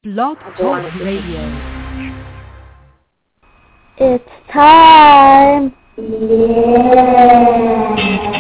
Blog Talk Radio. It's time. Yeah.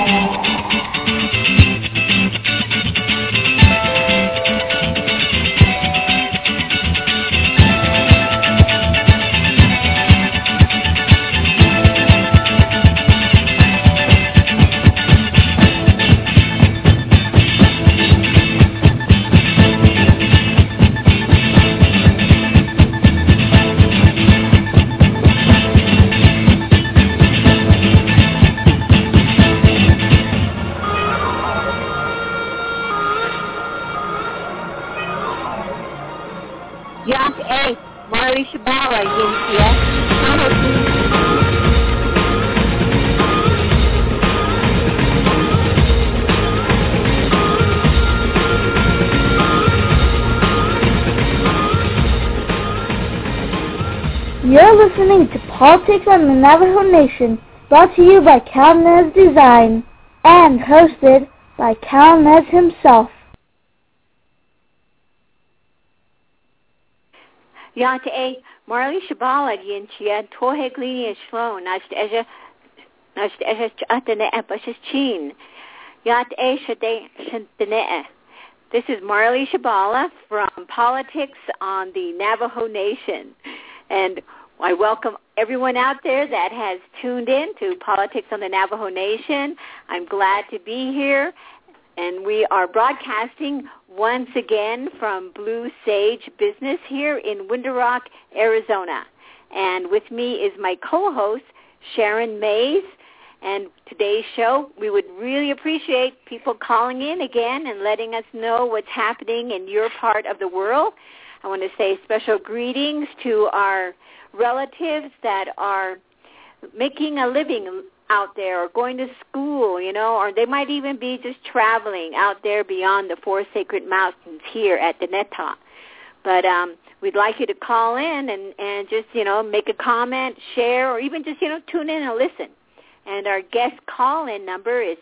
You're listening to Politics on the Navajo Nation, brought to you by Cal Nez Design, and hosted by Cal Nez himself. Yate Marley Shabala Yinchia Toheglini Shlo Nash Atene Epashchin Yate Shade Shantene. This is Marley Shabala from Politics on the Navajo Nation. And I welcome everyone out there that has tuned in to Politics on the Navajo Nation. I'm glad to be here. And we are broadcasting once again from Blue Sage Business here in Window Rock, Arizona. And with me is my co-host, Sharon Mays. And today's show, we would really appreciate people calling in again and letting us know what's happening in your part of the world. I want to say special greetings to our relatives that are making a living out there or going to school, or they might even be just traveling out there beyond the Four Sacred Mountains here at the Neta. But we'd like you to call in and just, make a comment, share, or even just, tune in and listen. And our guest call-in number is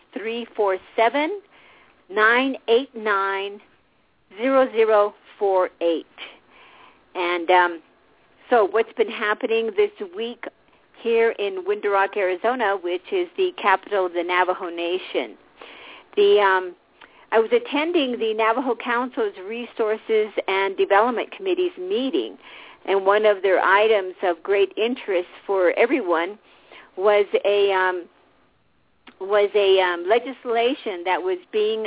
347-989-0048. And so what's been happening this week here in Window Rock, Arizona, which is the capital of the Navajo Nation. I was attending the Navajo Council's Resources and Development Committee's meeting, and one of their items of great interest for everyone was a legislation that was being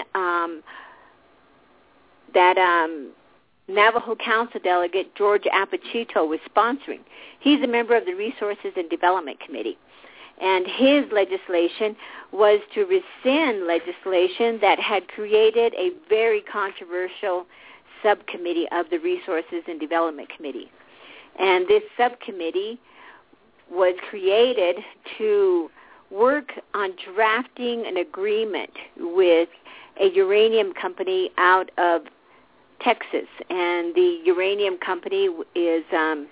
Navajo Council delegate George Apachito was sponsoring. He's a member of the Resources and Development Committee. And his legislation was to rescind legislation that had created a very controversial subcommittee of the Resources and Development Committee. And this subcommittee was created to work on drafting an agreement with a uranium company out of Texas, and the uranium company is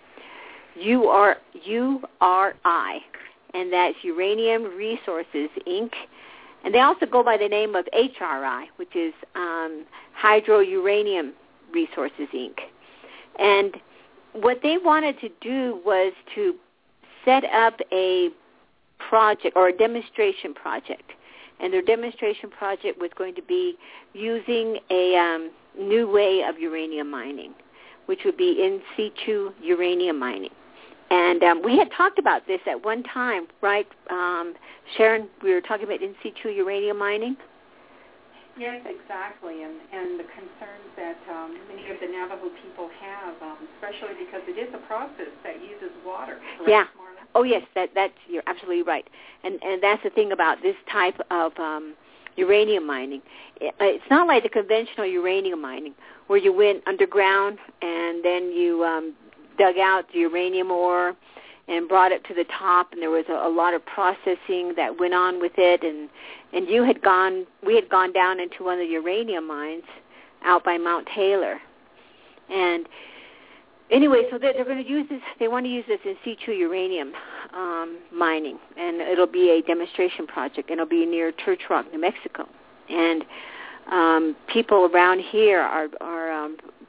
URI, and that's Uranium Resources, Inc., and they also go by the name of HRI, which is Hydro Uranium Resources, Inc. And what they wanted to do was to set up a project or a demonstration project, and their demonstration project was going to be using a new way of uranium mining, which would be in situ uranium mining. And we had talked about this at one time, right, Sharon? We were talking about in situ uranium mining? Yes, exactly, and the concerns that many of the Navajo people have, especially because it is a process that uses water. Correct, yeah. Marla? Oh, yes, that's you're absolutely right. And that's the thing about this type of uranium mining. It's not like the conventional uranium mining where you went underground and then you dug out the uranium ore and brought it to the top, and there was a lot of processing that went on with it, and we had gone down into one of the uranium mines out by Mount Taylor. And anyway, so they're going to use this, they want to use this in situ uranium mining, and it'll be a demonstration project, and it'll be near Church Rock, New Mexico. And people around here are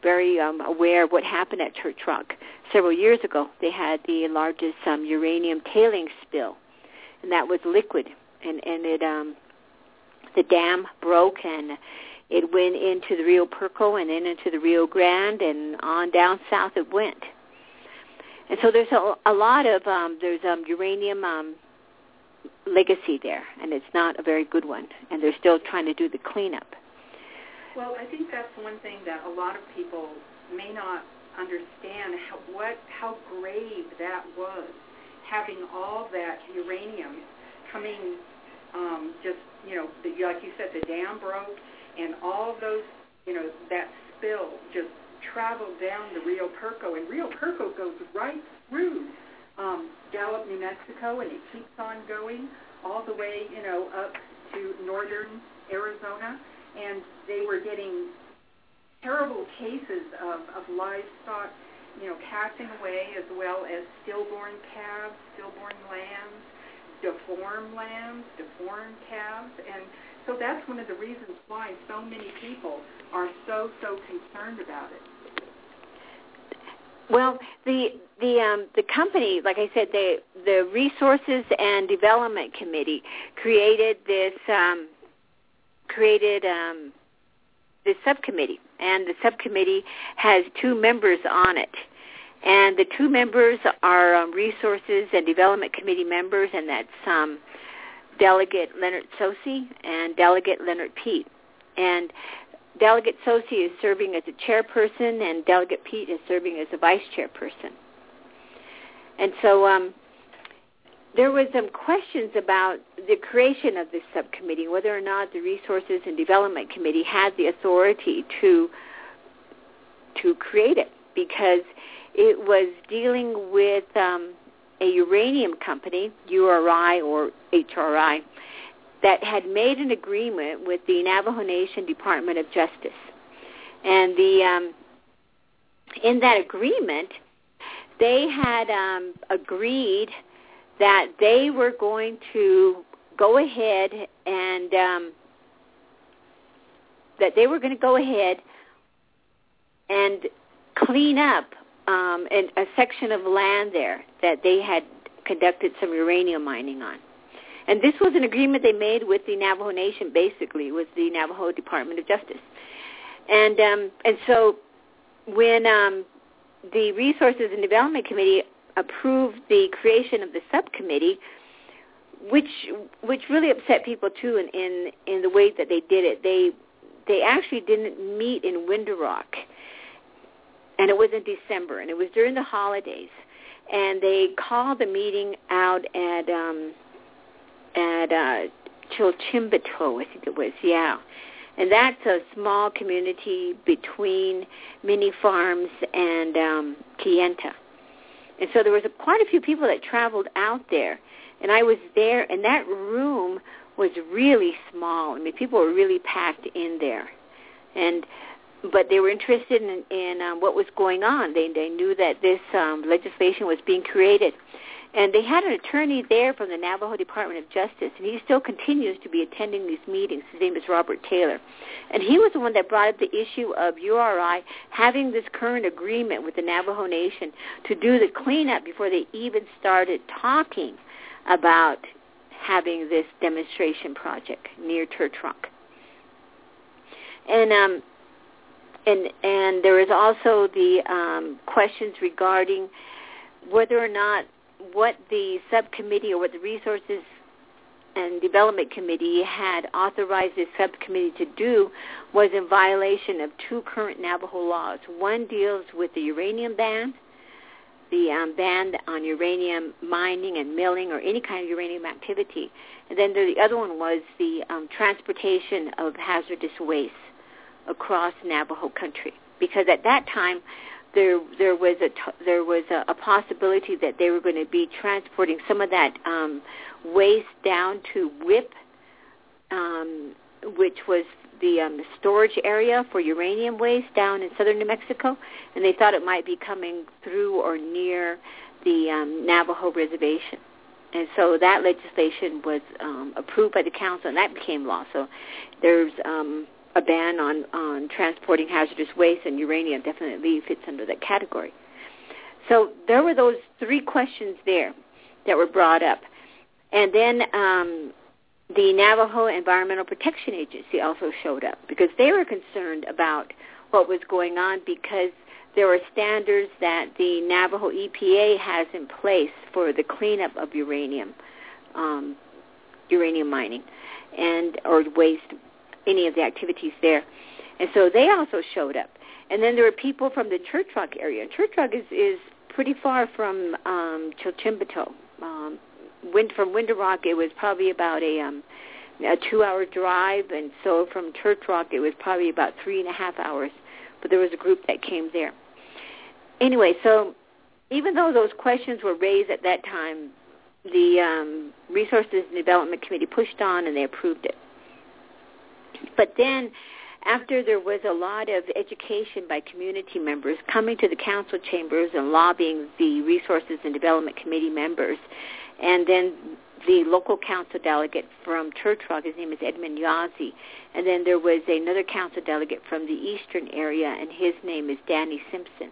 very aware of what happened at Church Rock. Several years ago, they had the largest uranium tailings spill, and that was liquid, and it the dam broke, and it went into the Rio Perco and then into the Rio Grande, and on down south it went. And so there's a lot of uranium legacy there, and it's not a very good one, and they're still trying to do the cleanup. Well, I think that's one thing that a lot of people may not understand how grave that was, having all that uranium coming, like you said, the dam broke, and all those, that spill just traveled down the Rio Perco, and Rio Perco goes right through Gallup, New Mexico, and it keeps on going all the way, up to northern Arizona, and they were getting terrible cases of livestock, passing away, as well as stillborn calves, stillborn lambs, deformed calves, and so that's one of the reasons why so many people are so concerned about it. Well, the company, like I said, the Resources and Development Committee created this subcommittee, and the subcommittee has 2 members on it. And the 2 members are Resources and Development Committee members, and that's Delegate Leonard Tsosie and Delegate Leonard Peet. And Delegate Tsosie is serving as a chairperson, and Delegate Peet is serving as a vice chairperson. And so there was some questions about the creation of this subcommittee, whether or not the Resources and Development Committee had the authority to create it, because it was dealing with a uranium company, URI or HRI, that had made an agreement with the Navajo Nation Department of Justice. And in that agreement, they had agreed that they were going to go ahead and clean up in a section of land there that they had conducted some uranium mining on. And this was an agreement they made with the Navajo Nation, basically, with the Navajo Department of Justice. And so when the Resources and Development Committee approved the creation of the subcommittee, which really upset people too in the way that they did it. They actually didn't meet in Window Rock, and it was in December, and it was during the holidays, and they called the meeting out at Chilchimbato, I think it was, yeah. And that's a small community between Mini Farms and Kayenta. And so there was quite a few people that traveled out there. And I was there, and that room was really small. I mean, people were really packed in there. But they were interested in what was going on. They knew that this legislation was being created. And they had an attorney there from the Navajo Department of Justice, and he still continues to be attending these meetings. His name is Robert Taylor. And he was the one that brought up the issue of URI having this current agreement with the Navajo Nation to do the cleanup before they even started talking about having this demonstration project near Church Rock. And there is also the questions regarding whether or not what the subcommittee or what the Resources and Development Committee had authorized this subcommittee to do was in violation of 2 current Navajo laws. One deals with the uranium ban, the ban on uranium mining and milling or any kind of uranium activity. And then the other one was the transportation of hazardous waste across Navajo country. Because at that time, there was a possibility that they were going to be transporting some of that waste down to WIP, which was the storage area for uranium waste down in southern New Mexico, and they thought it might be coming through or near the Navajo reservation. And so that legislation was approved by the council, and that became law. So there's a ban on transporting hazardous waste, and uranium definitely fits under that category. So there were those 3 questions there that were brought up. And then the Navajo Environmental Protection Agency also showed up because they were concerned about what was going on because there were standards that the Navajo EPA has in place for the cleanup of uranium mining or waste, any of the activities there. And so they also showed up. And then there were people from the Church Rock area. Church Rock is pretty far from Chilchimbito. From Winter Rock, it was probably about a 2-hour drive, and so from Church Rock, it was probably about 3.5 hours. But there was a group that came there. Anyway, so even though those questions were raised at that time, the Resources and Development Committee pushed on, and they approved it. But then, after there was a lot of education by community members coming to the council chambers and lobbying the Resources and Development Committee members, and then the local council delegate from Church Rock, his name is Edmund Yazzie, and then there was another council delegate from the eastern area, and his name is Danny Simpson.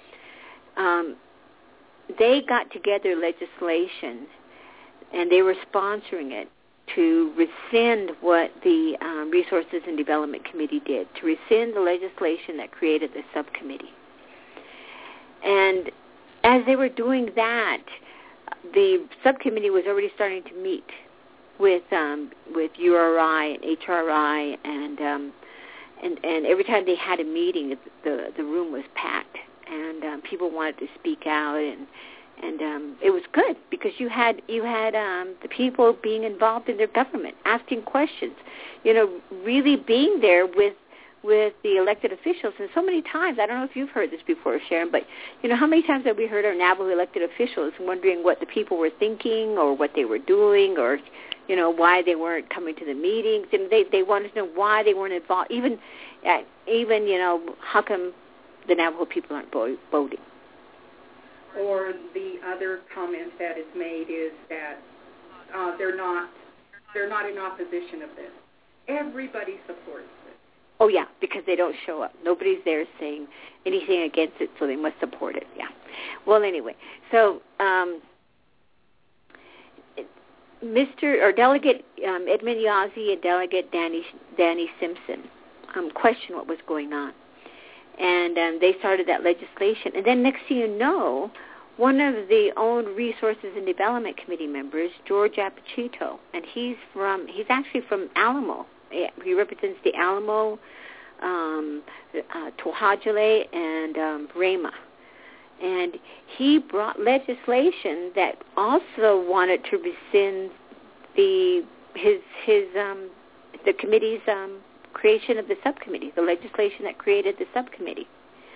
They got together legislation, and they were sponsoring it, to rescind what the Resources and Development Committee did, to rescind the legislation that created the subcommittee. And as they were doing that, the subcommittee was already starting to meet with URI and HRI, and every time they had a meeting, the room was packed, and people wanted to speak out, and it was good because you had the people being involved in their government, asking questions, really being there with the elected officials. And so many times, I don't know if you've heard this before, Sharon, but how many times have we heard our Navajo elected officials wondering what the people were thinking or what they were doing or why they weren't coming to the meetings, and they wanted to know why they weren't involved, even how come the Navajo people aren't voting. Or the other comment that is made is that they're not in opposition of this. Everybody supports it. Oh yeah, because they don't show up. Nobody's there saying anything against it, so they must support it. Yeah. Well, anyway, so Delegate Edmund Yazzie and Delegate Danny Simpson questioned what was going on. And they started that legislation. And then next thing you know, one of the own Resources and Development Committee members, George Apachito, and he's actually from Alamo. He represents the Alamo, Tohajale, and Rama. And he brought legislation that also wanted to rescind the committee's creation of the subcommittee, the legislation that created the subcommittee.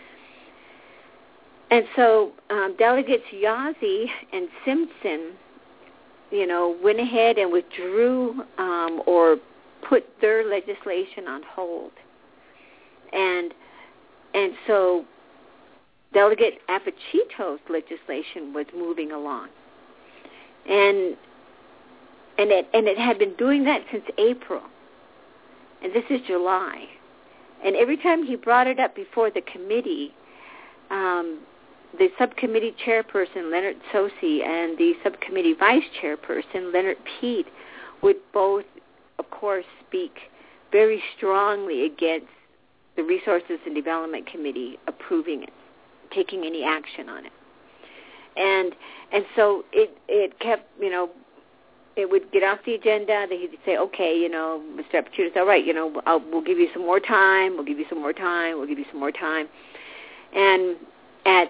And so Delegates Yazzie and Simpson, went ahead and withdrew or put their legislation on hold. And so Delegate Apachito's legislation was moving along. And it had been doing that since April. And this is July. And every time he brought it up before the committee, the subcommittee chairperson, Leonard Tsosi, and the subcommittee vice chairperson, Leonard Pete, would both, of course, speak very strongly against the Resources and Development Committee approving it, taking any action on it. And so it kept, it would get off the agenda. He'd say, okay, Mr. Apachito, all right, we'll give you some more time. We'll give you some more time. We'll give you some more time. And at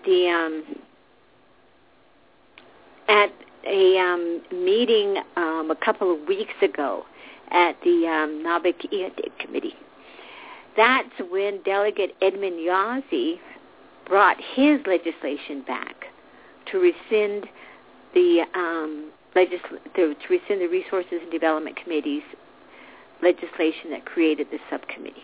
a meeting a couple of weeks ago at the Nabiq Committee, that's when Delegate Edmund Yazzie brought his legislation back to rescind the Resources and Development Committee's legislation that created the subcommittee.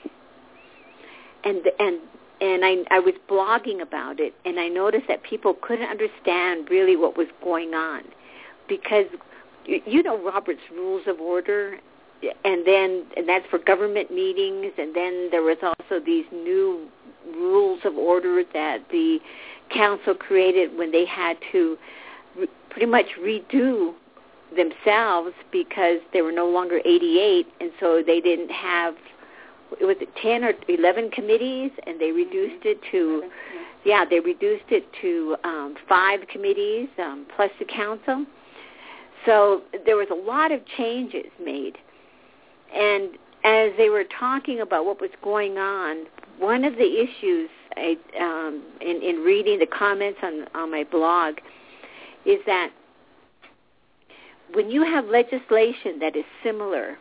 And I was blogging about it, and I noticed that people couldn't understand really what was going on because, Robert's Rules of Order that's for government meetings. And then there was also these new rules of order that the council created when they had to pretty much redo themselves because they were no longer 88, and so they didn't have, it was 10 or 11 committees, and they reduced it to, they reduced it to 5 committees plus the council. So there was a lot of changes made. And as they were talking about what was going on, one of the issues in reading the comments on my blog is that when you have legislation that is similar,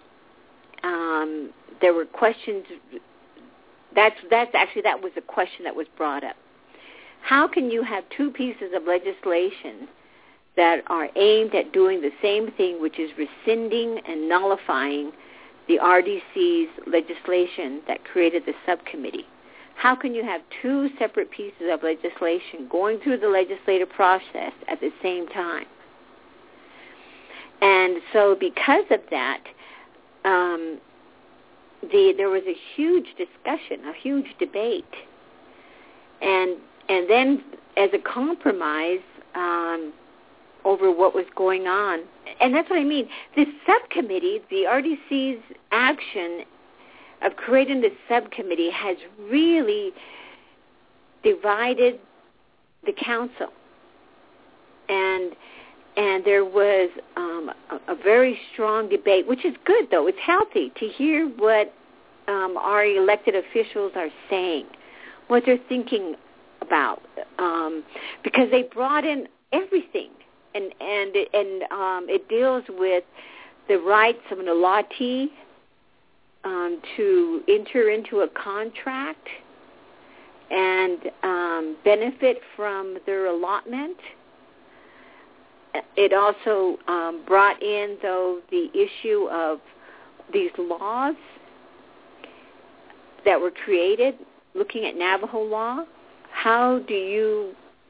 there were questions. That was a question that was brought up. How can you have 2 pieces of legislation that are aimed at doing the same thing, which is rescinding and nullifying the RDC's legislation that created the subcommittee? How can you have 2 separate pieces of legislation going through the legislative process at the same time? And so because of that, there was a huge discussion, a huge debate. And then as a compromise over what was going on, and that's what I mean, this subcommittee, the RDC's action of creating this subcommittee has really divided the council. And there was a very strong debate, which is good, though. It's healthy to hear what our elected officials are saying, what they're thinking about, because they brought in everything, and it deals with the rights of an allottee to enter into a contract and benefit from their allotment. It also brought in, though, the issue of these laws that were created, looking at Navajo law. How do you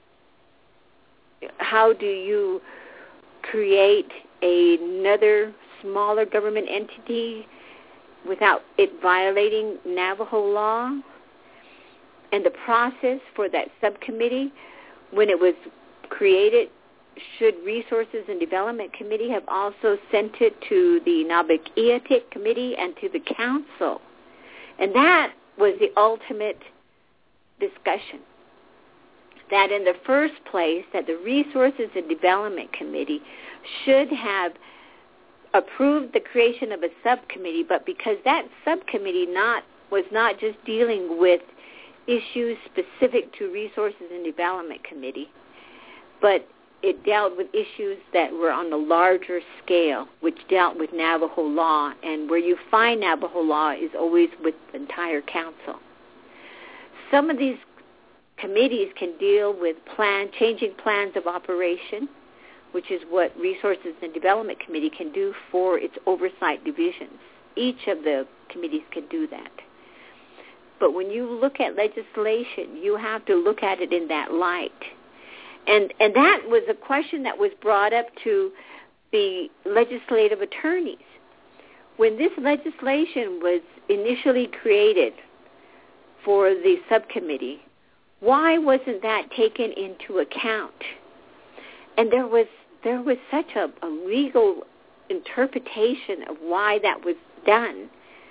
create another smaller government entity without it violating Navajo law? And the process for that subcommittee, when it was created, should Resources and Development Committee have also sent it to the Nabiq-Eotik Committee and to the Council? And that was the ultimate discussion. That in the first place, that the Resources and Development Committee should have approved the creation of a subcommittee, but because that subcommittee was not just dealing with issues specific to Resources and Development Committee, but it dealt with issues that were on a larger scale, which dealt with Navajo law, and where you find Navajo law is always with the entire council. Some of these committees can deal with changing plans of operation, which is what Resources and Development Committee can do for its oversight divisions. Each of the committees can do that. But when you look at legislation, you have to look at it in that light. And that was a question that was brought up to the legislative attorneys. When this legislation was initially created for the subcommittee, why wasn't that taken into account? And there was such a legal interpretation of why that was done.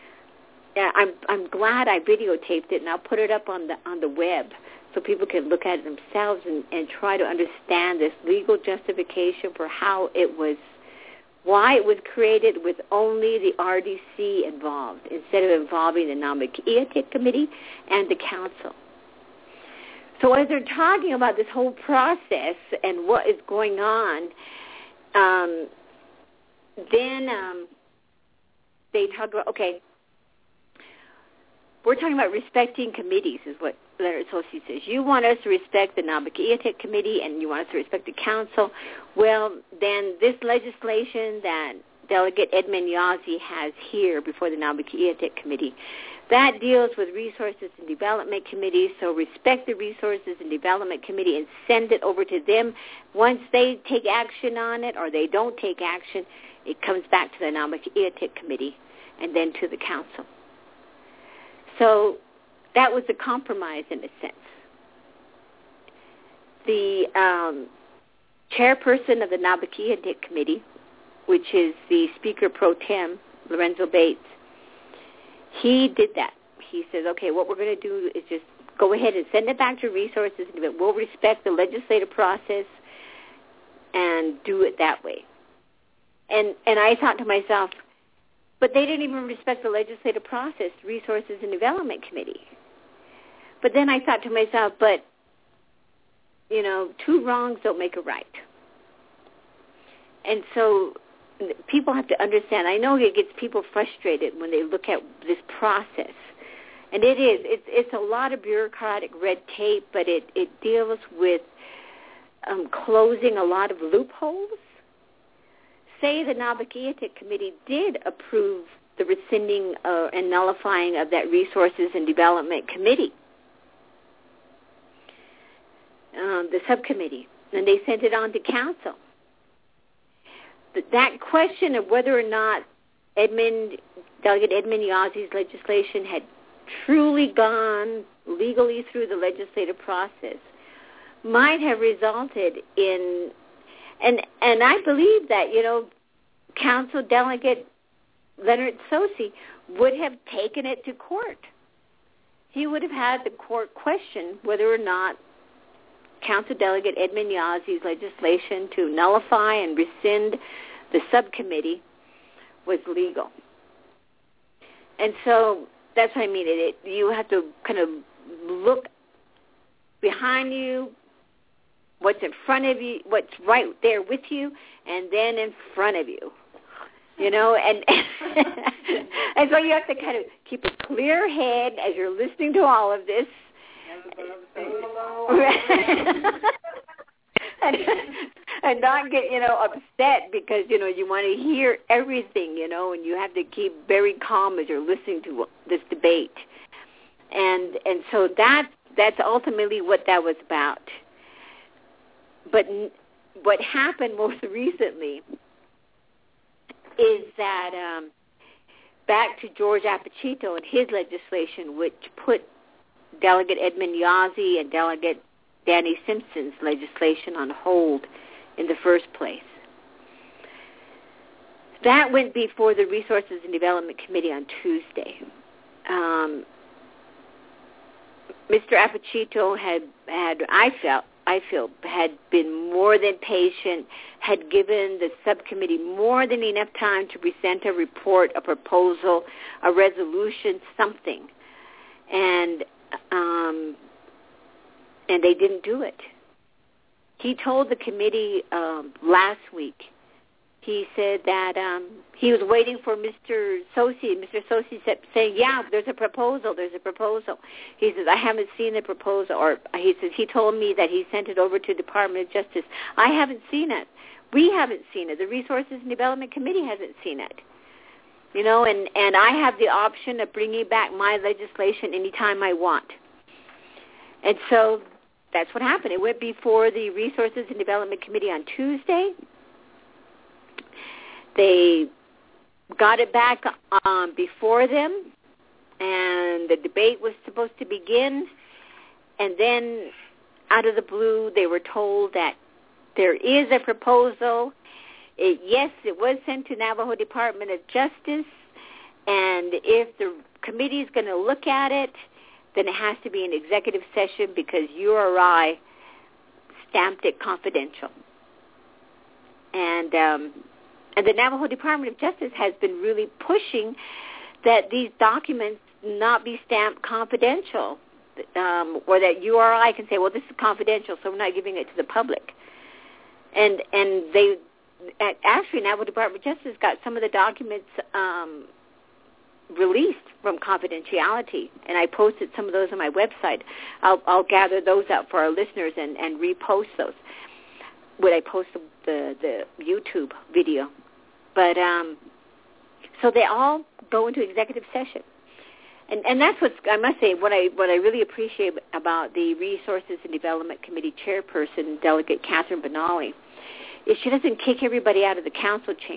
I'm glad I videotaped it, and I'll put it up on the web so people can look at it themselves and try to understand this legal justification for why it was created with only the RDC involved instead of involving the Nabiq-Eotik Committee and the Council. So as they're talking about this whole process and what is going on, then they talk about, okay, we're talking about respecting committees is what Leonard Tsosie says. You want us to respect the Nabiq-Eotik Committee and you want us to respect the Council. Well, then this legislation that Delegate Edmund Yazzie has here before the Nabiq-Eotik Committee, that deals with Resources and Development Committee, so respect the Resources and Development Committee and send it over to them. Once they take action on it or they don't take action, it comes back to the Nabakiatik Committee and then to the council. So that was a compromise in a sense. The chairperson of the Nabakiatik Committee, which is the Speaker Pro Tem, Lorenzo Bates, he did that. He says, okay, what we're going to do is just go ahead and send it back to Resources, and we'll respect the legislative process and do it that way. And I thought to myself, but they didn't even respect the legislative process, Resources and Development Committee. But then I thought to myself, but, you know, two wrongs don't make a right. And so people have to understand. I know it gets people frustrated when they look at this process. And it is. It's a lot of bureaucratic red tape, but it deals with closing a lot of loopholes. Say the Nabakiatik Committee did approve the rescinding and nullifying of that Resources and Development Committee, the subcommittee, and they sent it on to council. But that question of whether or not Delegate Edmund Yazzi's legislation had truly gone legally through the legislative process might have resulted in, and I believe that, you know, Council Delegate Leonard Sosi would have taken it to court. He would have had the court question whether or not Council Delegate Edmund Yazzi's legislation to nullify and rescind the subcommittee was legal. And so that's what I mean. You have to kind of look behind you, what's in front of you, what's right there with you, and then in front of you. You know, and and so you have to kind of keep a clear head as you're listening to all of this. And not get, you know, upset because, you know, you want to hear everything, you know, and you have to keep very calm as you're listening to this debate. And so that's ultimately what that was about. But what happened most recently is that back to George Apicito and his legislation, which put Delegate Edmund Yazzi and Delegate Danny Simpson's legislation on hold in the first place. That went before the Resources and Development Committee on Tuesday. Mr. Apicito had I feel, had been more than patient, had given the subcommittee more than enough time to present a report, a proposal, a resolution, something. And they didn't do it. He told the committee last week, he said that he was waiting for Mr. Sosi. Mr. Sosi said, saying, yeah, there's a proposal. He says, I haven't seen the proposal. Or he says, he told me that he sent it over to the Department of Justice. I haven't seen it. We haven't seen it. The Resources and Development Committee hasn't seen it. You know, and I have the option of bringing back my legislation anytime I want. And so that's what happened. It went before the Resources and Development Committee on Tuesday. They got it back before them, and the debate was supposed to begin. And then, out of the blue, they were told that there is a proposal. Yes, it was sent to Navajo Department of Justice, and if the committee is going to look at it, then it has to be an executive session because URI stamped it confidential. And the Navajo Department of Justice has been really pushing that these documents not be stamped confidential, or that URI can say, well, this is confidential, so we're not giving it to the public. And they actually, Navajo Department of Justice got some of the documents released from confidentiality, and I posted some of those on my website. I'll gather those up for our listeners and repost those when I post the YouTube video. But so they all go into executive session, and that's what I must say. What I really appreciate about the Resources and Development Committee chairperson, Delegate Catherine Benally, is she doesn't kick everybody out of the council chamber.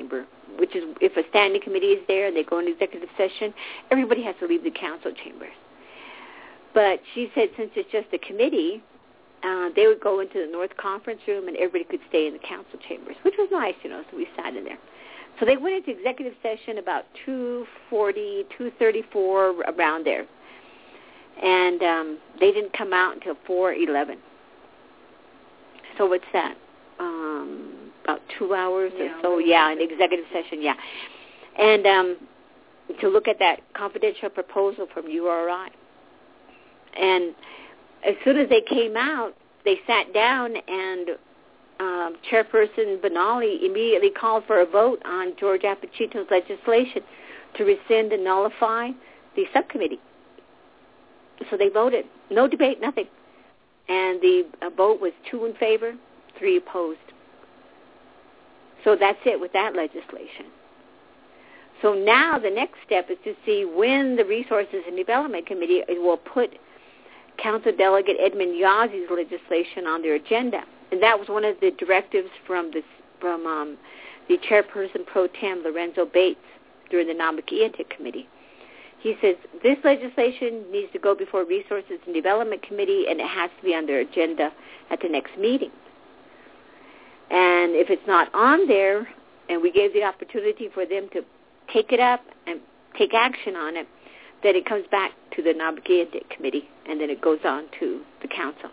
which is if a standing committee is there and they go into executive session, everybody has to leave the council chambers. But she said since it's just a committee, they would go into the North Conference Room and everybody could stay in the council chambers, which was nice, so we sat in there. So they went into executive session about 2:40, 2:34, around there. And they didn't come out until 4:11. So what's that? About 2 hours or so, in executive session, And to look at that confidential proposal from URI. And as soon as they came out, they sat down and Chairperson Benally immediately called for a vote on George Apicito's legislation to rescind and nullify the subcommittee. So they voted. No debate, nothing. And the vote was 2 in favor, 3 opposed. So that's it with that legislation. So now the next step is to see when the Resources and Development Committee will put Council Delegate Edmund Yazzi's legislation on their agenda. And that was one of the directives from the Chairperson Pro Tem, Lorenzo Bates, during the Namak'iantik Committee. He says, this legislation needs to go before Resources and Development Committee, and it has to be on their agenda at the next meeting. And if it's not on there, and we gave the opportunity for them to take it up and take action on it, then it comes back to the Namak'iantik Committee, and then it goes on to the council.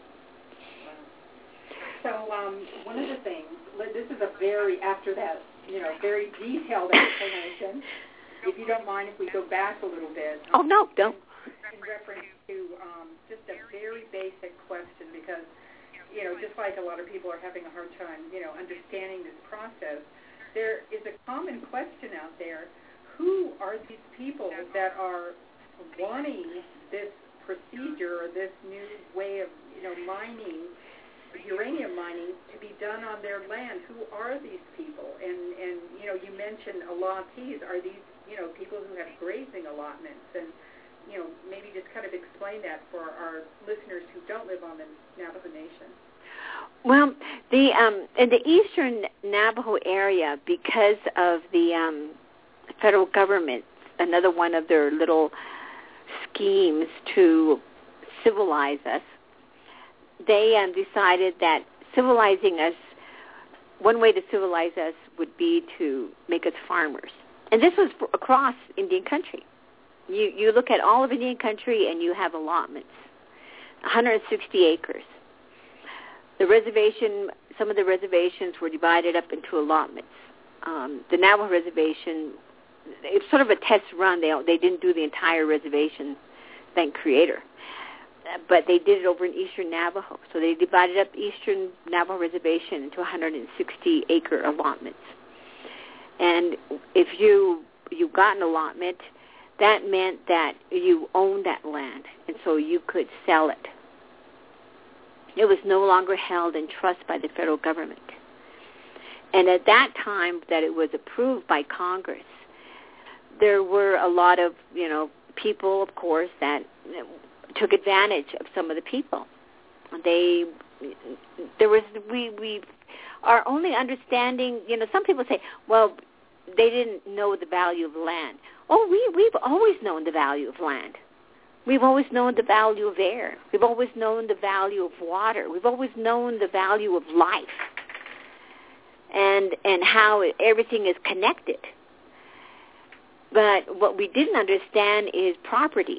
So one of the things, this is a very, after that, very detailed explanation. If you don't mind, if we go back a little bit. Oh, no, don't. In reference to just a very basic question, because, just like a lot of people are having a hard time, understanding this process, there is a common question out there. Who are these people that are wanting this procedure or this new way of, mining, uranium mining, to be done on their land? Who are these people? And you mentioned allottees. Are these, people who have grazing allotments? And, maybe just kind of explain that for our listeners who don't live on the Navajo Nation. Well, in the eastern Navajo area, because of the federal government, another one of their little schemes to civilize us, they decided that civilizing us, one way to civilize us would be to make us farmers. And this was across Indian country. You look at all of Indian country and you have allotments, 160 acres. The reservation, some of the reservations were divided up into allotments. The Navajo reservation, it's sort of a test run. They didn't do the entire reservation, thank Creator. But they did it over in eastern Navajo. So they divided up eastern Navajo reservation into 160-acre allotments. And if you got an allotment, that meant that you owned that land, and so you could sell it. It was no longer held in trust by the federal government. And at that time that it was approved by Congress, there were a lot of, people, of course, that took advantage of some of the people. Our only understanding, some people say, well, they didn't know the value of land. Oh, we've always known the value of land. We've always known the value of air. We've always known the value of water. We've always known the value of life and how everything is connected. But what we didn't understand is property,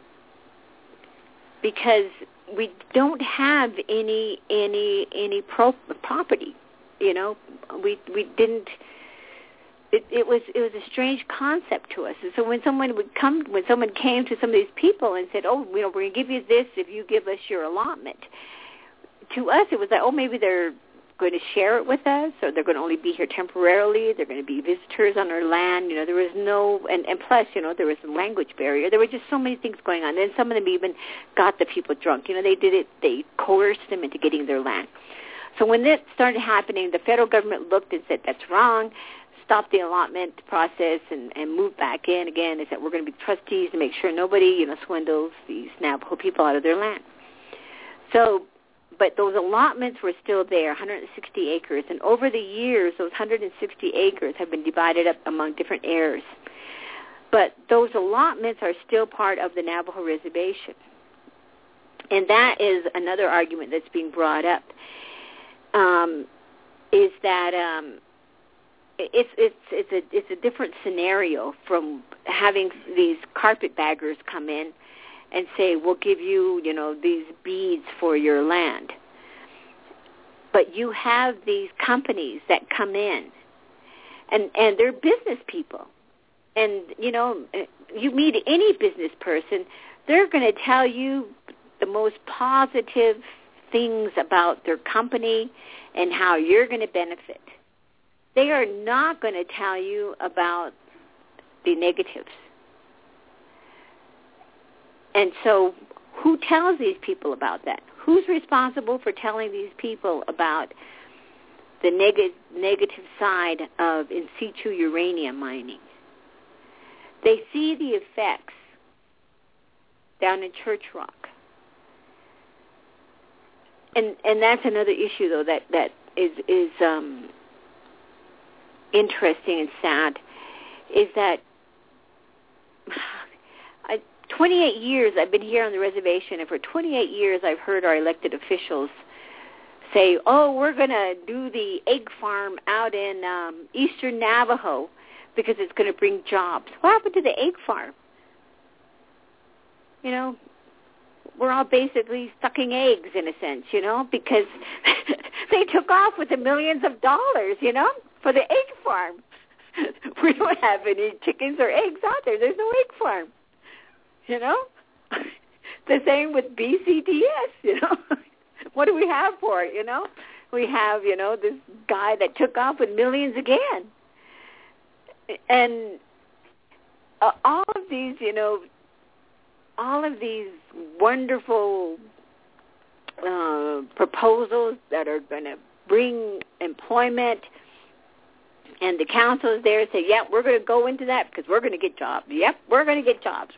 because we don't have any property. We didn't. It was a strange concept to us. And so when someone came to some of these people and said, "Oh, we're going to give you this if you give us your allotment," to us it was like, "Oh, maybe they're going to share it with us, or they're going to only be here temporarily. They're going to be visitors on our land." There was no, and plus, there was a language barrier. There were just so many things going on. And some of them even got the people drunk. They did it. They coerced them into getting their land. So when that started happening, the federal government looked and said, "That's wrong." Stopped the allotment process and moved back in again. They said, we're going to be trustees to make sure nobody, swindles these Navajo people out of their land. So but those allotments were still there, 160 acres. And over the years, those 160 acres have been divided up among different heirs. But those allotments are still part of the Navajo reservation. And that is another argument that's being brought up, is that it's a different scenario from having these carpetbaggers come in and say, we'll give you, these beads for your land. But you have these companies that come in, and they're business people. And, you meet any business person, they're going to tell you the most positive things about their company and how you're going to benefit. They are not going to tell you about the negatives. And so who tells these people about that? Who's responsible for telling these people about the negative side of in situ uranium mining? They see the effects down in Church Rock. And that's another issue, though, that is interesting and sad, is that 28 years I've been here on the reservation, and for 28 years I've heard our elected officials say, we're going to do the egg farm out in eastern Navajo because it's going to bring jobs. What happened to the egg farm? We're all basically sucking eggs in a sense, because they took off with the millions of dollars, for the egg farm. We don't have any chickens or eggs out there. There's no egg farm. The same with BCDS, What do we have for it, We have, this guy that took off with millions again. And all of these, all of these wonderful proposals that are going to bring employment, and the council is there and say, yep, we're going to go into that because we're going to get jobs. Yep, we're going to get jobs.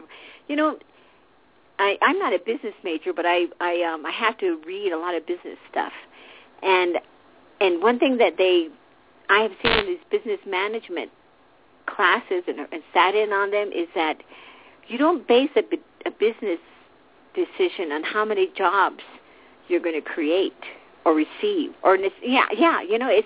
I'm not a business major, but I have to read a lot of business stuff. And one thing that I have seen in these business management classes and sat in on them is that you don't base a business decision on how many jobs you're going to create or receive. Or it's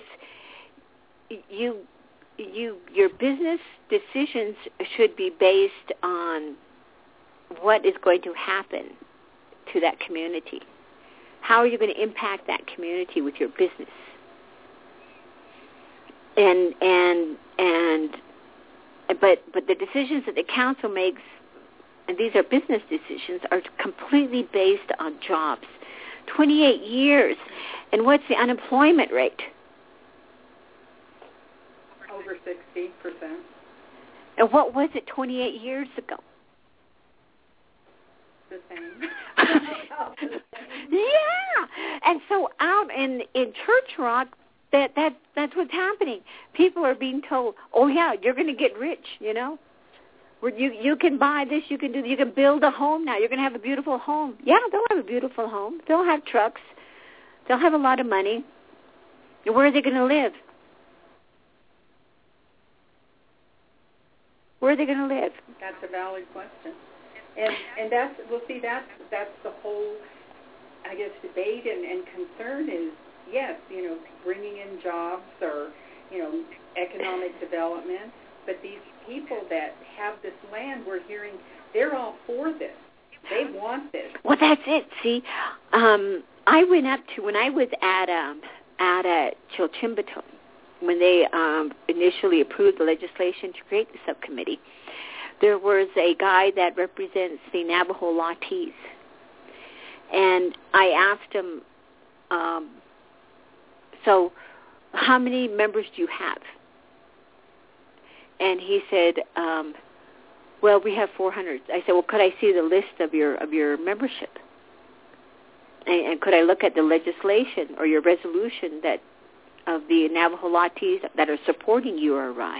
your business decisions should be based on what is going to happen to that community. How are you going to impact that community with your business? But the decisions that the council makes, and these are business decisions, are completely based on jobs. 28 years. And what's the unemployment rate? Over 60%. And what was it 28 years ago? The same. Yeah. And so out in Church Rock, that's what's happening. People are being told, you're going to get rich, You can buy this, you can build a home now. You're going to have a beautiful home. Yeah, they'll have a beautiful home. They'll have trucks. They'll have a lot of money. Where are they going to live? Where are they going to live? That's a valid question. And that's the whole, I guess, debate and concern is, yes, bringing in jobs or, economic development. But these people that have this land, we're hearing, they're all for this. They want this. Well, that's it. See, I went up to, when I was at Chilchimbito, when they initially approved the legislation to create the subcommittee, there was a guy that represents the Navajo Latis. And I asked him, so how many members do you have? And he said, well, we have 400. I said, well, could I see the list of your membership? And could I look at the legislation or your resolution that of the Navajo Latis that are supporting URI?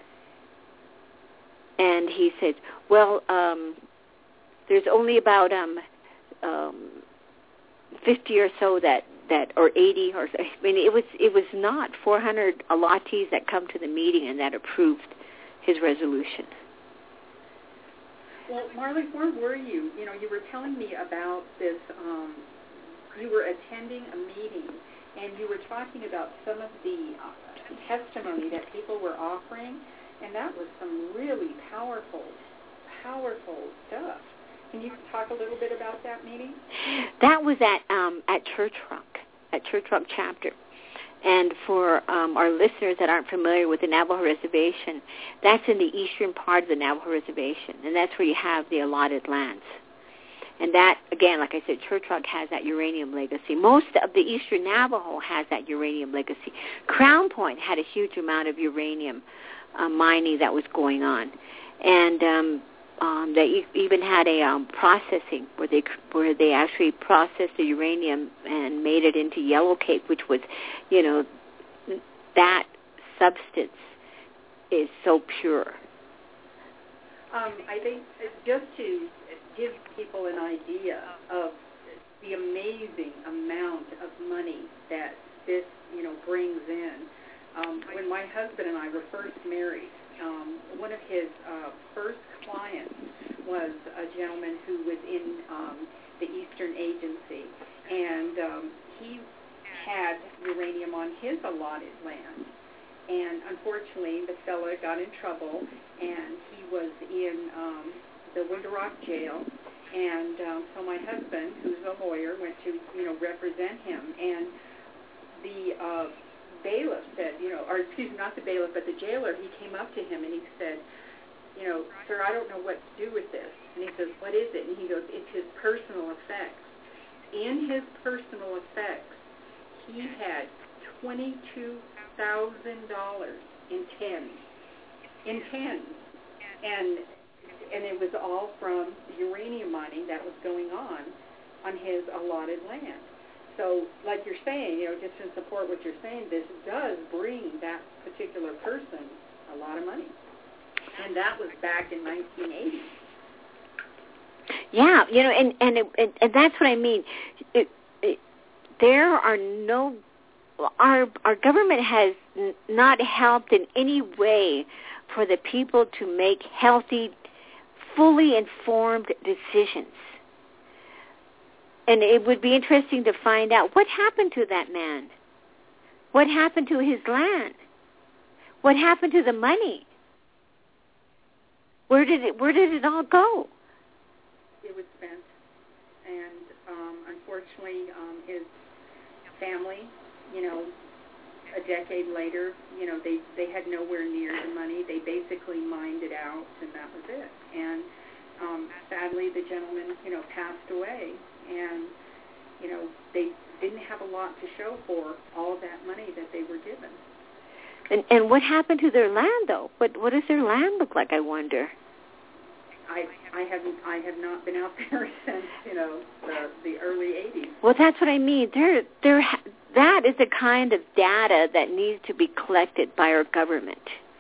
And he said, well, there's only about 50 or so that or 80, or I mean, it was not 400 allottees that come to the meeting and that approved his resolution. Well, Marley, where were you? You know, you were telling me about this. You were attending a meeting, and you were talking about some of the testimony that people were offering, and that was some really powerful stuff. Can you talk a little bit about that meeting? That was at Church Rock chapter. And for our listeners that aren't familiar with the Navajo Reservation, that's in the eastern part of the Navajo Reservation, and that's where you have the allotted lands. And that, again, like I said, Church Rock has that uranium legacy. Most of the eastern Navajo has that uranium legacy. Crown Point had a huge amount of uranium mining that was going on. And they even had a processing where they actually processed the uranium and made it into yellow cake, which was, you know, that substance is so pure. I think just to give people an idea of the amazing amount of money that this, you know, brings in. When my husband and I were first married, one of his first clients was a gentleman who was in the Eastern Agency, and he had uranium on his allotted land. And unfortunately, the fellow got in trouble, and he was in the Window Rock jail. And so my husband, who's a lawyer, went to, you know, represent him. And the bailiff said, you know, or excuse me, not the bailiff, but the jailer, he came up to him and he said, you know, sir, I don't know what to do with this. And he says, what is it? And he goes, it's his personal effects. In his personal effects, he had $22,000 in tens. And it was all from the uranium mining that was going on his allotted land. So, like you're saying, you know, just to support what you're saying, this does bring that particular person a lot of money. And that was back in 1980. Yeah, you know, and that's what I mean. There are no, our government has not helped in any way for the people to make healthy, fully informed decisions. And it would be interesting to find out what happened to that man. What happened to his land? What happened to the money? Where did it all go? It was spent, and unfortunately, his family, you know, a decade later, you know, they had nowhere near the money. They basically mined it out, and that was it. And sadly, the gentleman, you know, passed away, and you know, they didn't have a lot to show for all that money that they were given. And what happened to their land, though? What does their land look like, I wonder? I have not been out there since, you know, the early 80s. Well, that's what I mean. That is the kind of data that needs to be collected by our government.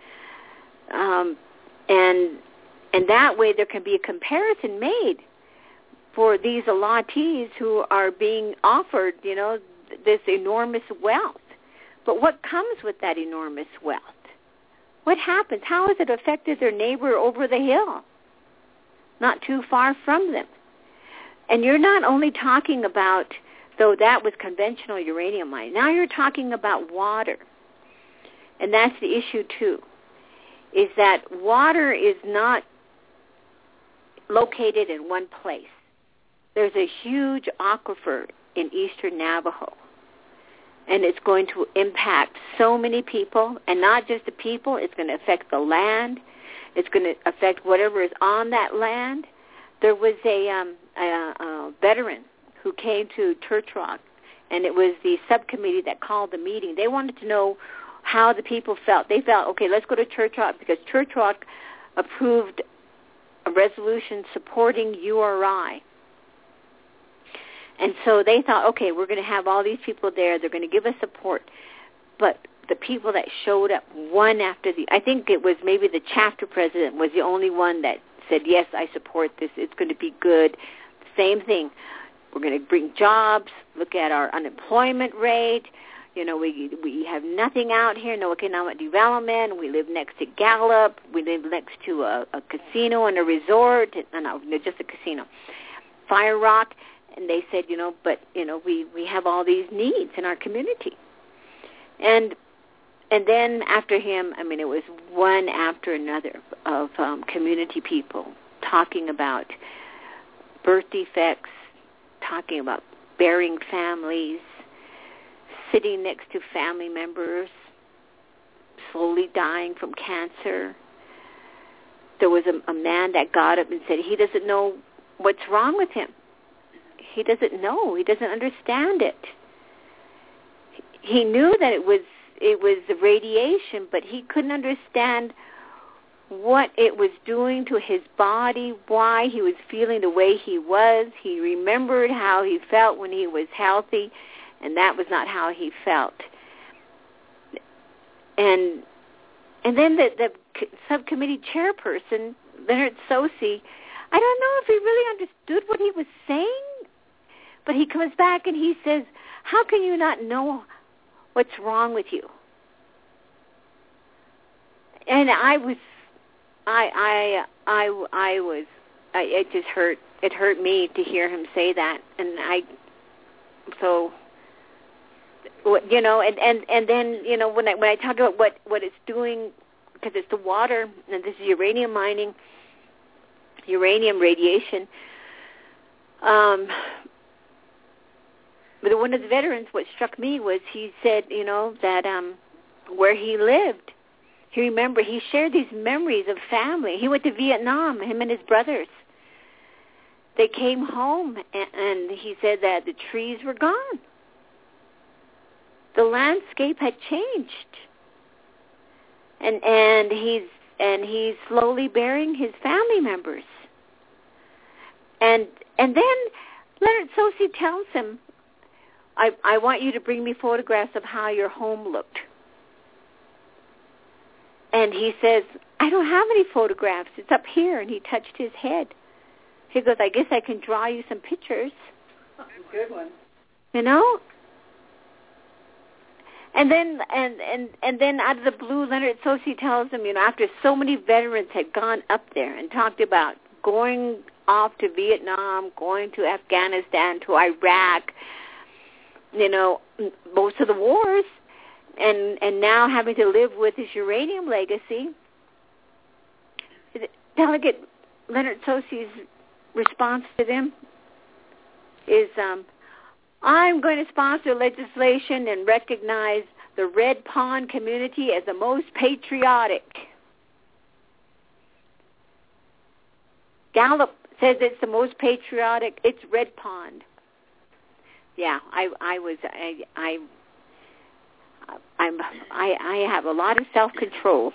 And that way there can be a comparison made for these allottees who are being offered, you know, this enormous wealth. But what comes with that enormous wealth? What happens? How has it affected their neighbor over the hill, not too far from them? And you're not only talking about, though that was conventional uranium mining, now you're talking about water. And that's the issue, too, is that water is not located in one place. There's a huge aquifer in eastern Navajo, and it's going to impact so many people, and not just the people. It's going to affect the land. It's going to affect whatever is on that land. There was a veteran who came to Church Rock, and it was the subcommittee that called the meeting. They wanted to know how the people felt. They felt, okay, let's go to Church Rock because Church Rock approved a resolution supporting URI. And so they thought, okay, we're going to have all these people there. They're going to give us support. But the people that showed up one after the, I think it was maybe the chapter president was the only one that said, yes, I support this. It's going to be good. Same thing. we're going to bring jobs, look at our unemployment rate. You know, we have nothing out here, no economic development. We live next to Gallup. We live next to a casino and a resort. No, just a casino. Fire Rock. And they said, but we have all these needs in our community. And then after him, it was one after another of community people talking about birth defects, talking about bearing families, sitting next to family members, slowly dying from cancer. There was a man that got up and said he doesn't know what's wrong with him. He doesn't know. He doesn't understand it. He knew that it was the radiation, but he couldn't understand what it was doing to his body, why he was feeling the way he was. He remembered how he felt when he was healthy, and that was not how he felt. And then the subcommittee chairperson, Leonard Sosi, I don't know if he really understood what he was saying, but he comes back and he says, how can you not know what's wrong with you? And it just hurt. It hurt me to hear him say that, and then when I talk about what it's doing, because it's the water, and this is uranium mining, uranium radiation. But one of the veterans, what struck me was he said, that where he lived, he shared these memories of family. He went to Vietnam, him and his brothers. They came home, and he said that the trees were gone. The landscape had changed, and he's slowly burying his family members. And then Leonard Sosi tells him, I want you to bring me photographs of how your home looked. And he says, I don't have any photographs. It's up here. And he touched his head. He goes, I guess I can draw you some pictures. Good one. And then out of the blue, Leonard Sosi tells him, after so many veterans had gone up there and talked about going off to Vietnam, going to Afghanistan, to Iraq, most of the wars, and now having to live with his uranium legacy, Delegate Leonard Sosi's response to them is, I'm going to sponsor legislation and recognize the Red Pond community as the most patriotic. Gallup says it's the most patriotic. It's Red Pond. Yeah, I have a lot of self-control.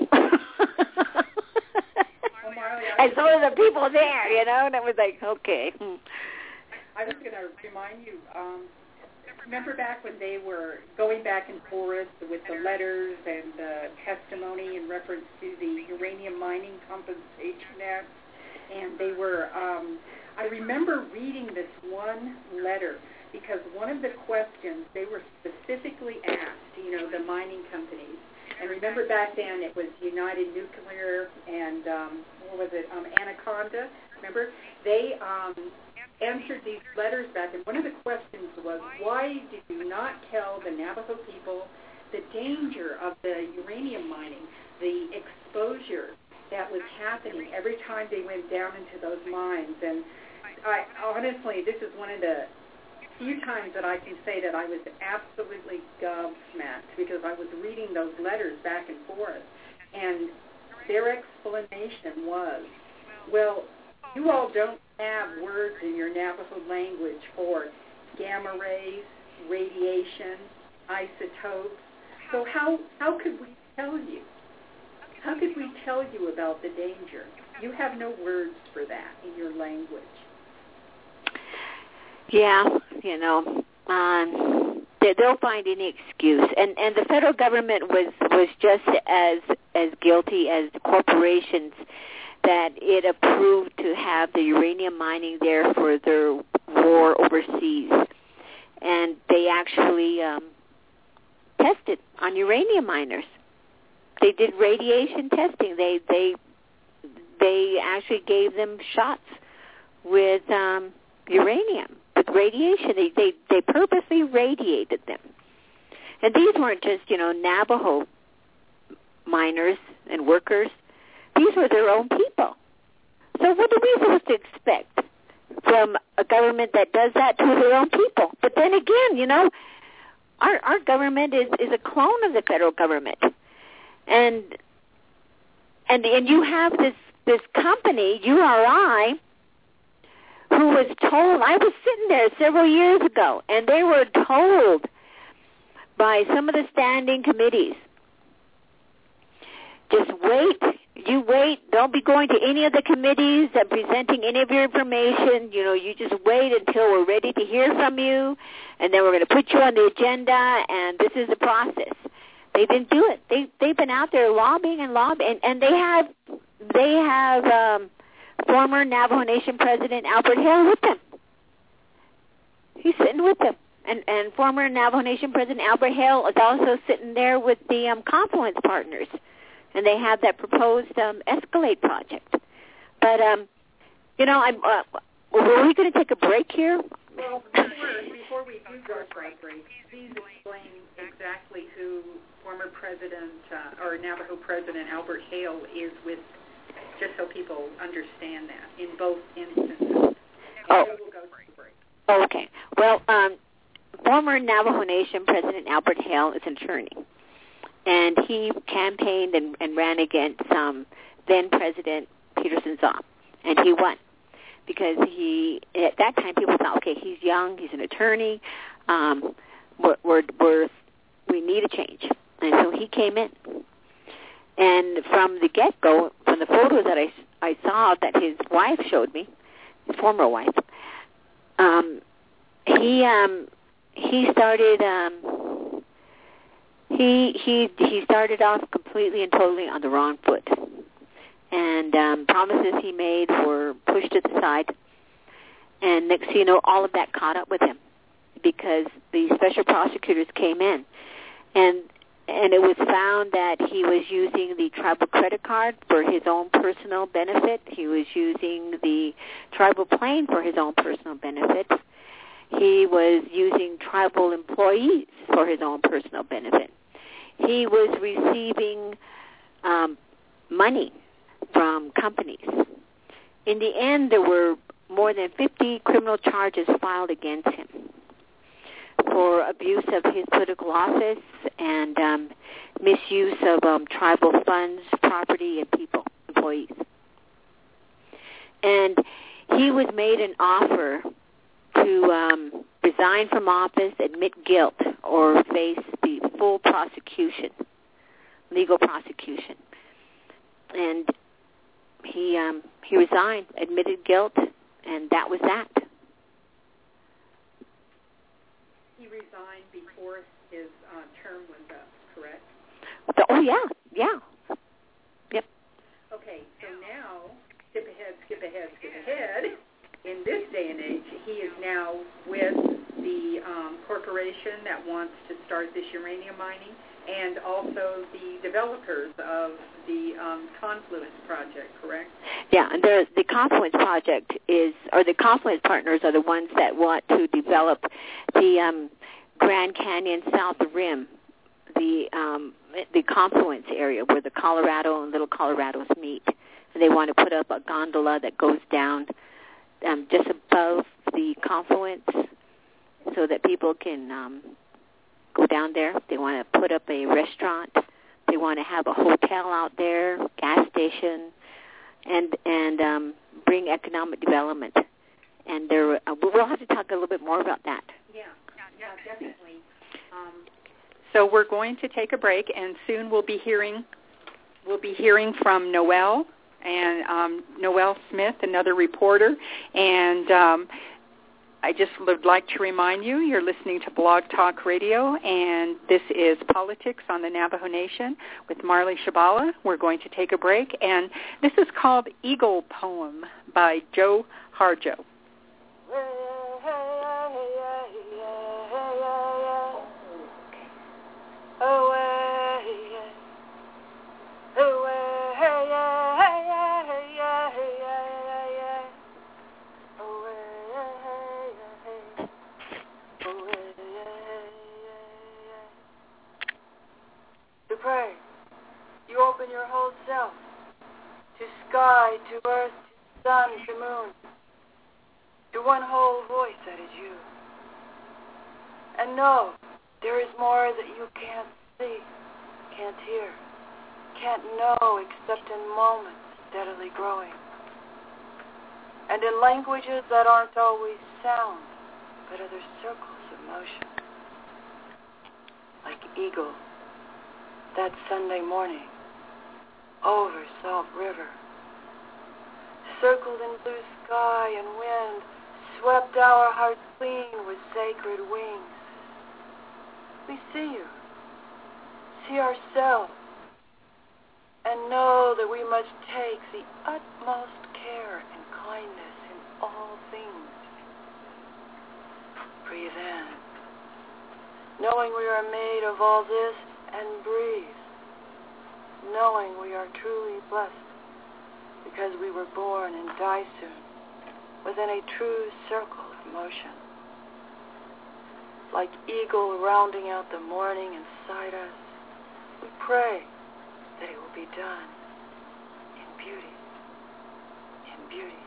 And so are the people there, and it was like, okay. I was going to remind you, remember back when they were going back and forth with the letters and the testimony in reference to the Uranium Mining Compensation Act, and they were, I remember reading this one letter, because one of the questions they were specifically asked, the mining companies, and remember back then it was United Nuclear and, Anaconda, remember? They answered these letters back, and one of the questions was, why did you not tell the Navajo people the danger of the uranium mining, the exposure that was happening every time they went down into those mines? And I honestly, this is one of the few times that I can say that I was absolutely gobsmacked, because I was reading those letters back and forth, and their explanation was, well, you all don't have words in your Navajo language for gamma rays, radiation, isotopes, so how could we tell you? How could we tell you about the danger? You have no words for that in your language. Yeah, they'll find any excuse, and the federal government was just as guilty as the corporations, that it approved to have the uranium mining there for their war overseas, and they actually tested on uranium miners. They did radiation testing. They actually gave them shots with uranium, with radiation. They purposely radiated them. And these weren't just, Navajo miners and workers. These were their own people. So what are we supposed to expect from a government that does that to their own people? But then again, our government is a clone of the federal government. And you have this company, URI, who was told, I was sitting there several years ago, and they were told by some of the standing committees, just wait, you wait, don't be going to any of the committees and presenting any of your information, you just wait until we're ready to hear from you, and then we're going to put you on the agenda, and this is the process. They didn't do it. They've been out there lobbying, and they have former Navajo Nation President Albert Hale with them. He's sitting with them. And former Navajo Nation President Albert Hale is also sitting there with the Confluence Partners. And they have that proposed Escalate project. But, were we going to take a break here? Well, before we do go break, please explain exactly who former President or Navajo President Albert Hale is with, just so people understand that in both instances. We'll go to the break. Oh, okay. Well, former Navajo Nation President Albert Hale is an attorney, and he campaigned and ran against then President Peter Sinzah, and he won. Because at that time, people thought, okay, he's young, he's an attorney, we need a change. And so he came in. And from the get-go, from the photos that I saw that his wife showed me, his former wife, he started off completely and totally on the wrong foot. And promises he made were pushed to the side. And next thing you know, all of that caught up with him because the special prosecutors came in. And it was found that he was using the tribal credit card for his own personal benefit. He was using the tribal plane for his own personal benefit. He was using tribal employees for his own personal benefit. He was receiving money from companies. In the end, there were more than 50 criminal charges filed against him for abuse of his political office and misuse of tribal funds, property, and people, employees. And he was made an offer to resign from office, admit guilt, or face the full prosecution, legal prosecution. And he resigned, admitted guilt, and that was that. He resigned before his term was up, correct? Oh, yeah. Yep. Okay, so now, skip ahead. In this day and age, he is now with the corporation that wants to start this uranium mining, and also the developers of the Confluence project, correct? Yeah, and the Confluence project the Confluence partners are the ones that want to develop the Grand Canyon South Rim, the Confluence area where the Colorado and Little Colorados meet. And they want to put up a gondola that goes down just above the Confluence so that people can go down there. They want to put up a restaurant. They want to have a hotel out there, gas station, and bring economic development. And we'll have to talk a little bit more about that. Yeah, definitely. So we're going to take a break, and soon we'll be hearing from Noelle and Noelle Smith, another reporter, and I just would like to remind you, you're listening to Blog Talk Radio, and this is Politics on the Navajo Nation with Marley Shabala. We're going to take a break, and this is called Eagle Poem by Joe Harjo. pray. You open your whole self to sky, to earth, to sun, to moon, to one whole voice that is you. And know there is more that you can't see, can't hear, can't know except in moments steadily growing. And in languages that aren't always sound, but other circles of motion. Like eagle, that Sunday morning, over Salt River, circled in blue sky and wind, swept our hearts clean with sacred wings. We see you, see ourselves, and know that we must take the utmost care and kindness in all things. Breathe in, knowing we are made of all this, and breathe, knowing we are truly blessed because we were born and die soon within a true circle of motion. Like eagle rounding out the morning inside us, we pray that it will be done in beauty, in beauty.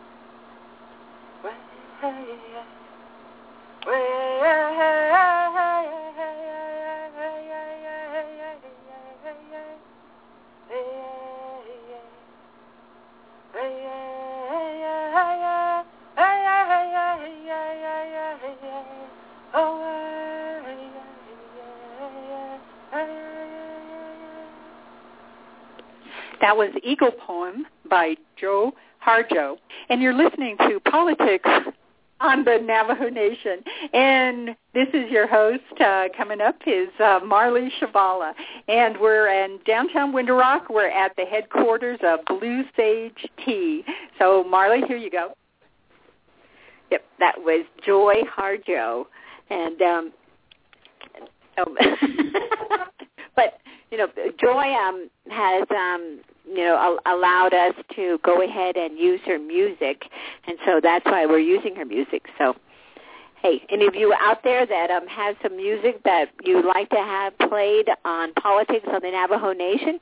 That was Eagle Poem by Joe Harjo. And you're listening to Politics on the Navajo Nation. And this is your host. Coming up is Marley Chavala. And we're in downtown Winter Rock. We're at the headquarters of Blue Sage Tea. So, Marley, here you go. Yep, that was Joy Harjo. And, but, you know, Joy has, allowed us to go ahead and use her music, and so that's why we're using her music. So, hey, any of you out there that has some music that you'd like to have played on Politics on the Navajo Nation,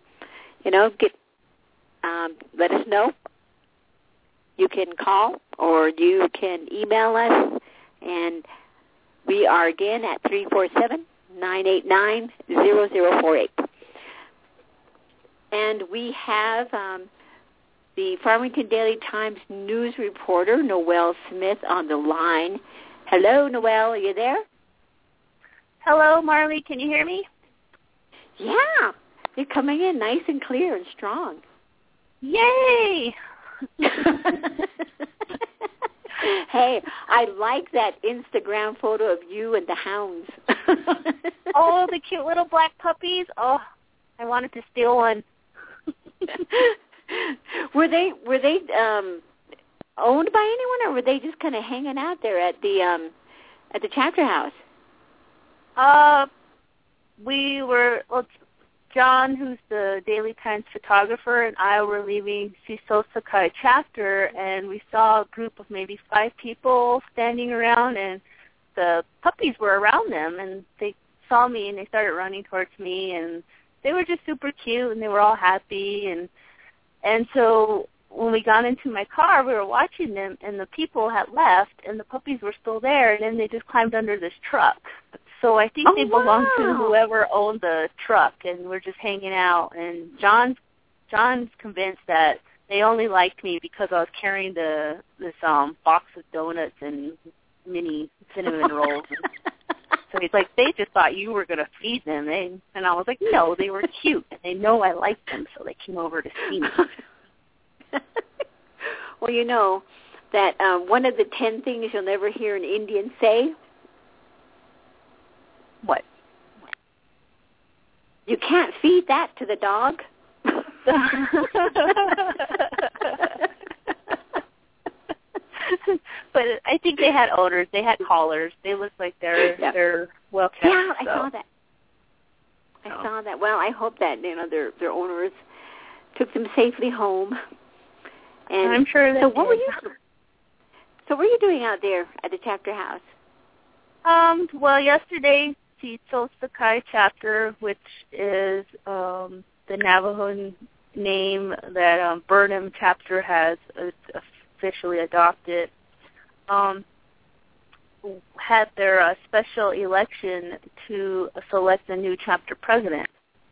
let us know. You can call or you can email us, and we are again at 347-989-0048. And we have the Farmington Daily Times news reporter, Noelle Smith, on the line. Hello, Noelle, are you there? Hello, Marley, can you hear me? Yeah, you're coming in nice and clear and strong. Yay! Hey, I like that Instagram photo of you and the hounds. Oh, the cute little black puppies. Oh, I wanted to steal one. Were they owned by anyone, or were they just kind of hanging out there at the chapter house? John, who's the Daily Times photographer, and I were leaving Siso Sakai chapter, and we saw a group of maybe 5 people standing around, and the puppies were around them, and they saw me, and they started running towards me, and they were just super cute, and they were all happy, and so when we got into my car, we were watching them, and the people had left, and the puppies were still there, and then they just climbed under this truck. So I think they belonged to whoever owned the truck, and we're just hanging out. And John's convinced that they only liked me because I was carrying this box of donuts and mini cinnamon rolls. So he's like, they just thought you were going to feed them. And I was like, no, they were cute. And they know I liked them, so they came over to see me. Well, you know that one of the 10 things you'll never hear an Indian say. What? You can't feed that to the dog. But I think they had owners. They had collars. They looked like they're well kept. Yeah, I saw that. I saw that. Well, I hope that their owners took them safely home. And I'm sure they did. So what were you doing out there at the chapter house? Well, yesterday Cecil Sakai chapter, which is the Navajo name that Burnham chapter has officially adopted, had their special election to select a new chapter president.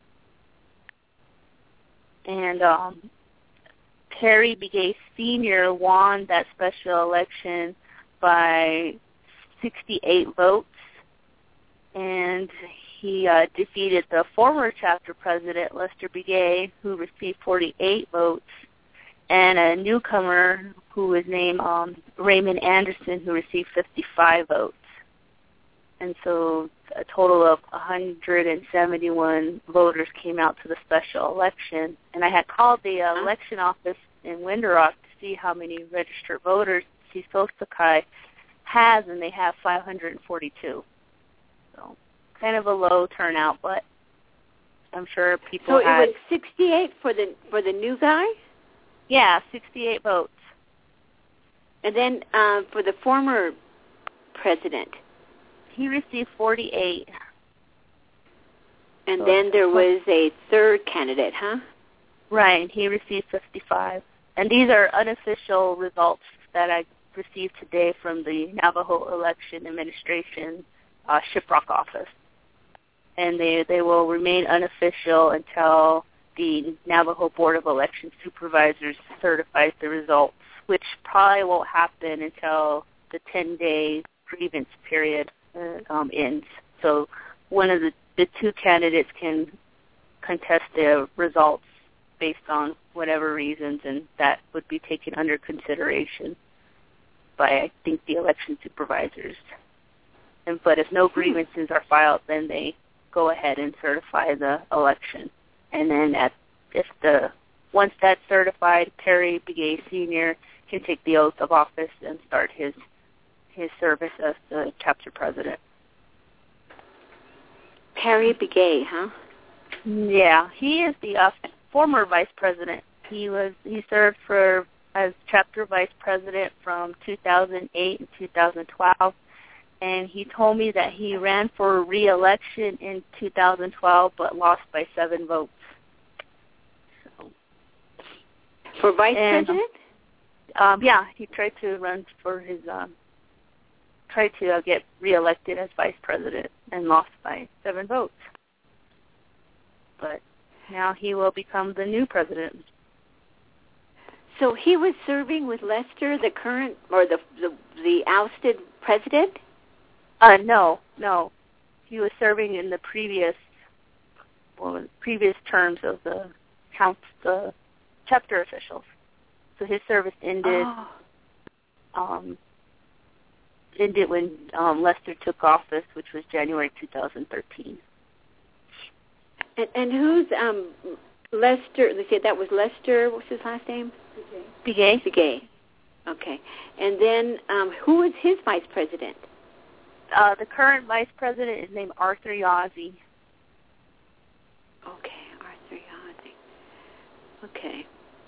And Perry Begay Sr. won that special election by 68 votes, and he defeated the former chapter president, Lester Begay, who received 48 votes, and a newcomer who was named Raymond Anderson, who received 55 votes. And so a total of 171 voters came out to the special election. And I had called the election office in Window Rock to see how many registered voters Cecil Sakai has, and they have 542. So kind of a low turnout, but I'm sure people. So it was 68 for the new guy? Yeah, 68 votes. And then for the former president? He received 48. And then there was a third candidate, huh? Right, he received 55. And these are unofficial results that I received today from the Navajo Election Administration Shiprock office. And they will remain unofficial until the Navajo Board of Election Supervisors certifies the results, which probably won't happen until the 10-day grievance period ends. So one of the two candidates can contest the results based on whatever reasons, and that would be taken under consideration by, I think, the election supervisors. But if no grievances are filed, then they go ahead and certify the election. And then once that's certified, Perry Begay Sr. can take the oath of office and start his service as the chapter president. Perry Begay, huh? Yeah, he is the former vice president. He served as chapter vice president from 2008 and 2012, and he told me that he ran for re-election in 2012 but lost by 7 votes. So, for vice president? Yeah, he tried to run for his tried to get reelected as vice president and lost by 7 votes. But now he will become the new president. So he was serving with Lester, the current or the ousted president? No. He was serving in the previous terms of the chapter officials. So his service ended. Ended when Lester took office, which was January 2013. And who's Lester? Let's see, that was Lester. What's his last name? Begay. Begay. Okay. And then who was his vice president? The current vice president is named Arthur Yazzie. Okay, Arthur Yazzie. Okay.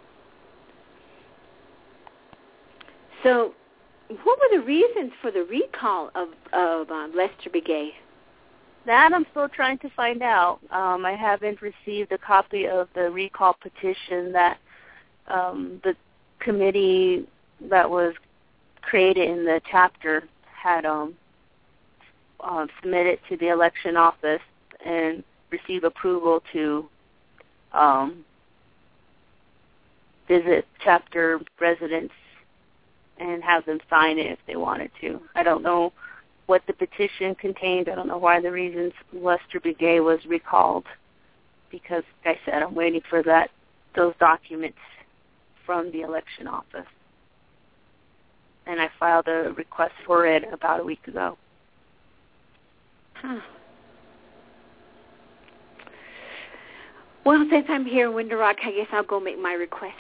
So, what were the reasons for the recall of Lester Begay? That I'm still trying to find out. I haven't received a copy of the recall petition that the committee that was created in the chapter had submitted to the election office and receive approval to visit chapter residents and have them sign it if they wanted to. I don't know what the petition contained. I don't know why the reasons Lester Begay was recalled, because, like I said, I'm waiting for those documents from the election office. And I filed a request for it about a week ago. Huh. Well, since I'm here in Window Rock, I guess I'll go make my request.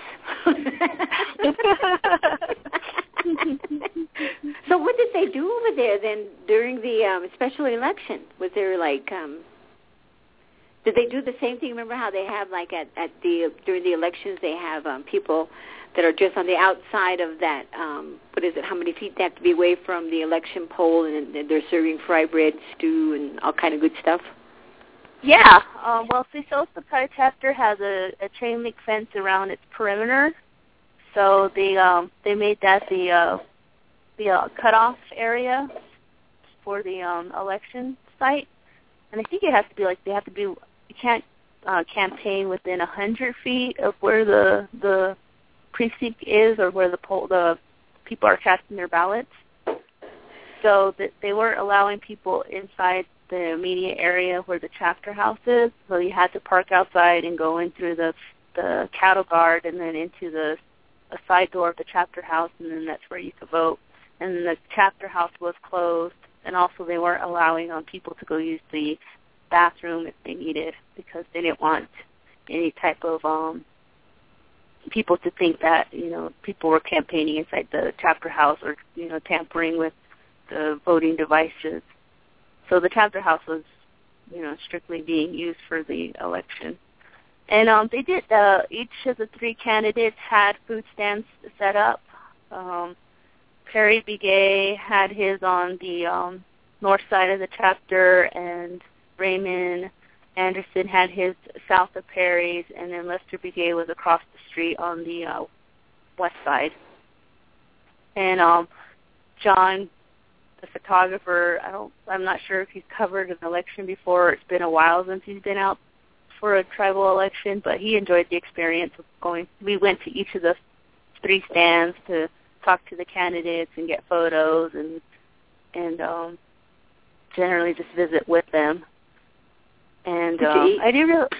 So what did they do over there then during the special election? Was there Did they do the same thing? Remember how they have, like, during the elections, they have people that are just on the outside of that, what is it, how many feet they have to be away from the election poll, and they're serving fry bread, stew, and all kind of good stuff? Yeah. Well, CSO Sakai chapter has a chain link fence around its perimeter, so they made that the cutoff area for the election site, and I think it has to be you can't campaign within 100 feet of where the precinct is or where the people are casting their ballots. So that they weren't allowing people inside the immediate area where the chapter house is. So you had to park outside and go in through the cattle guard and then into a side door of the chapter house, and then that's where you could vote. And the chapter house was closed, and also they weren't allowing people to go use the bathroom if they needed, because they didn't want any type of people to think that, people were campaigning inside the chapter house or, tampering with the voting devices. So the chapter house was, strictly being used for the election. And they did, each of the three candidates had food stands set up. Perry Begay had his on the north side of the chapter, and Raymond Anderson had his south of Perry's, and then Lester Begay was across the street on the west side. And John, the photographer, I'm not sure if he's covered an election before. It's been a while since he's been out for a tribal election, but he enjoyed the experience of going. We went to each of the three stands to talk to the candidates and get photos and generally just visit with them. And I didn't really.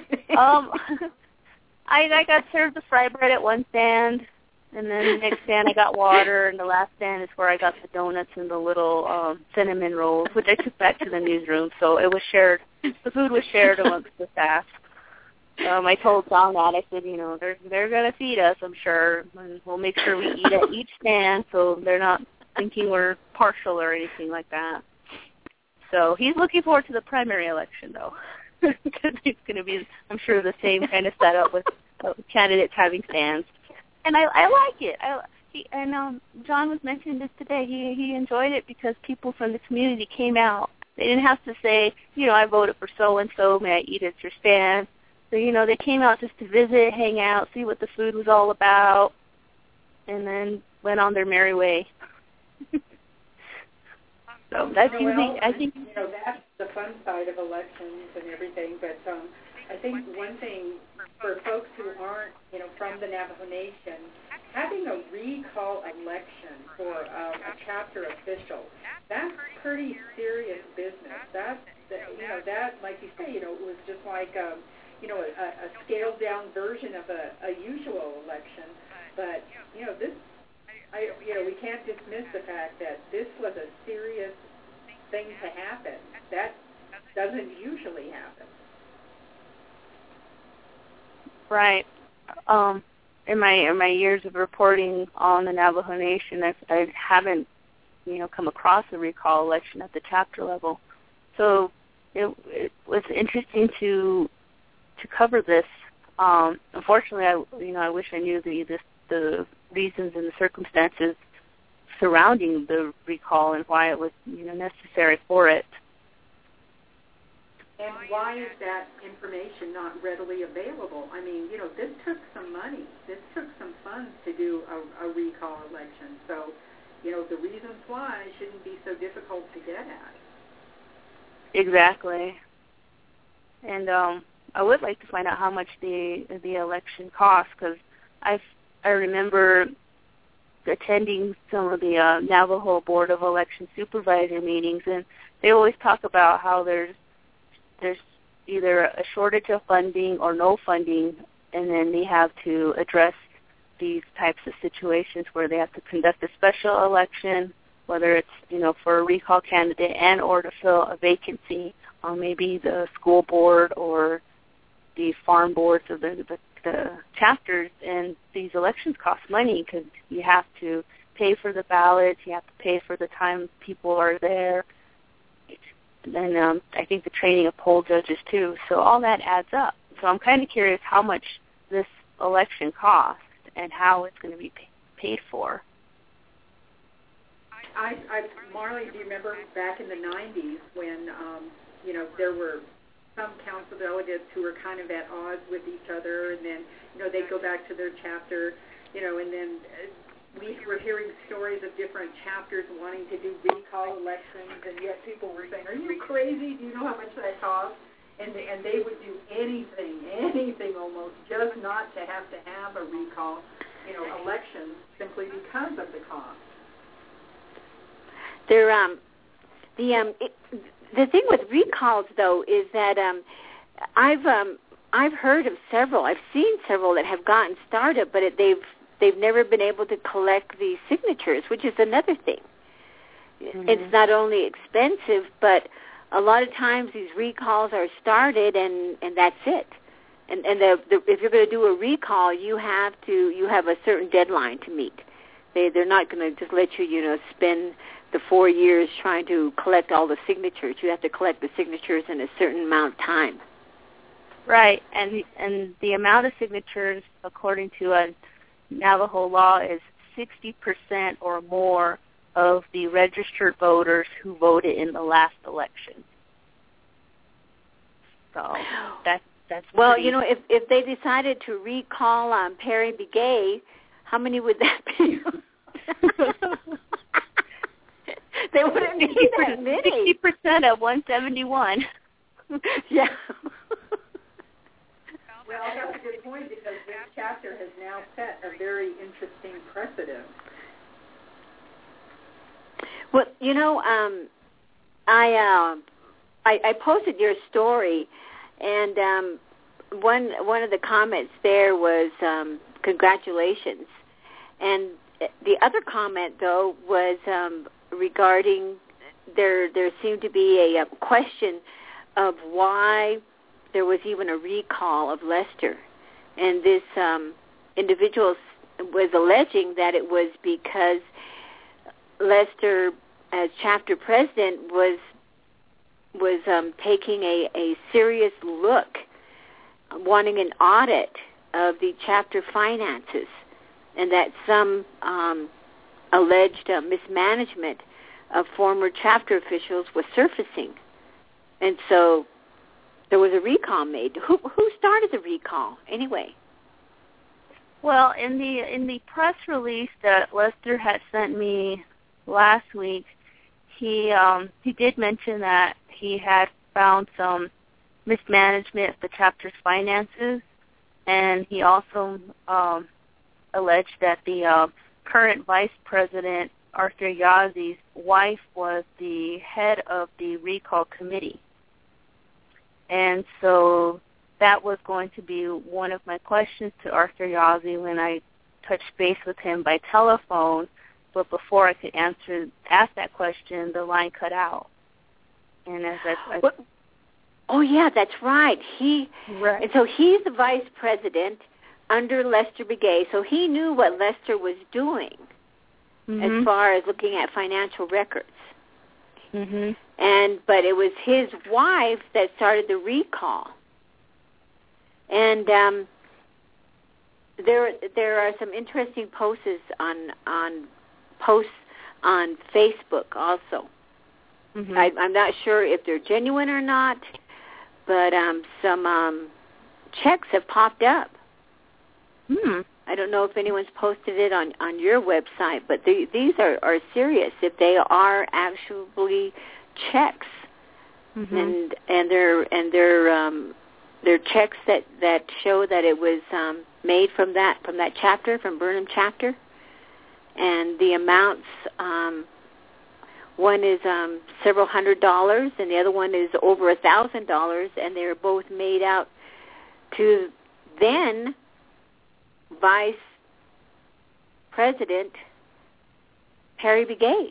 I got served the fry bread at one stand, and then the next stand I got water, and the last stand is where I got the donuts and the little cinnamon rolls, which I took back to the newsroom. So it was shared. The food was shared amongst the staff. I told John that. I said, they're going to feed us, I'm sure, and we'll make sure we eat at each stand so they're not thinking we're partial or anything like that. So he's looking forward to the primary election, though, because it's going to be, I'm sure, the same kind of setup with candidates having stands. And I like it. John was mentioning this today. He enjoyed it because people from the community came out. They didn't have to say, I voted for so-and-so, may I eat at your stand? So, they came out just to visit, hang out, see what the food was all about, and then went on their merry way. So that's usually, I think... that's the fun side of elections and everything, but I think one thing for folks who aren't, from the Navajo Nation, having a recall election for a chapter official, that's pretty serious business. That, like you say, it was just like... a scaled-down version of a usual election, but we can't dismiss the fact that this was a serious thing to happen. That doesn't usually happen. Right. In my years of reporting on the Navajo Nation, I haven't come across a recall election at the chapter level, so it was interesting to cover this. Unfortunately, I wish I knew the reasons and the circumstances surrounding the recall and why it was necessary for it. And why is that information not readily available? I mean, this took some money. This took some funds to do a recall election. So, the reasons why shouldn't be so difficult to get at. Exactly. And I would like to find out how much the election costs, because I remember attending some of the Navajo Board of Election Supervisor meetings, and they always talk about how there's either a shortage of funding or no funding, and then they have to address these types of situations where they have to conduct a special election, whether it's for a recall candidate and or to fill a vacancy on maybe the school board or the farm boards of the chapters. And these elections cost money because you have to pay for the ballots, you have to pay for the time people are there. and I think the training of poll judges too. So all that adds up. So I'm kind of curious how much this election costs and how it's going to be paid for. Marley, do you remember back in the 90s when, there were some council delegates who were kind of at odds with each other, and then, they'd go back to their chapter, and then we were hearing stories of different chapters wanting to do recall elections, and yet people were saying, are you crazy? Do you know how much that costs? And they would do anything almost, just not to have a recall, election simply because of the cost. The thing with recalls, though, is that I've heard of several. I've seen several that have gotten started, but they've never been able to collect the signatures, which is another thing. Mm-hmm. It's not only expensive, but a lot of times these recalls are started and that's it. And if you're going to do a recall, you have a certain deadline to meet. They're not going to just let you spend the 4 years trying to collect all the signatures. You have to collect the signatures in a certain amount of time. Right, and the amount of signatures, according to a Navajo law, is 60% or more of the registered voters who voted in the last election. So that's well, pretty... if they decided to recall Perry Begay, how many would that be? They wouldn't need that many. 60% of 171. Yeah. Well, that's a good point, because this chapter has now set a very interesting precedent. Well, I posted your story, and one of the comments there was congratulations, and the other comment though was regarding there seemed to be a question of why there was even a recall of Lester, and this individual was alleging that it was because Lester, as chapter president, was taking a serious look, wanting an audit of the chapter finances, and that some alleged mismanagement of former chapter officials was surfacing. And so there was a recall made. Who started the recall anyway? Well, in the press release that Lester had sent me last week, he did mention that he had found some mismanagement of the chapter's finances, and he also alleged that the current vice president, Arthur Yazzi's wife, was the head of the recall committee. And so that was going to be one of my questions to Arthur Yazzi when I touched base with him by telephone. But before I could ask that question, the line cut out. And as oh yeah, that's right. Right. And so he's the vice president under Lester Begay. So he knew what Lester was doing as far as looking at financial records. Mm-hmm. But it was his wife that started the recall. And there are some interesting posts on Facebook also. Mm-hmm. I'm not sure if they're genuine or not, but some checks have popped up. I don't know if anyone's posted it on your website, but these are serious. If they are actually checks, and they're checks that show that it was made from that chapter, from Burnham chapter, and the amounts. One is several $100s, and the other one is over $1,000, and they're both made out to then Vice President Perry Begay.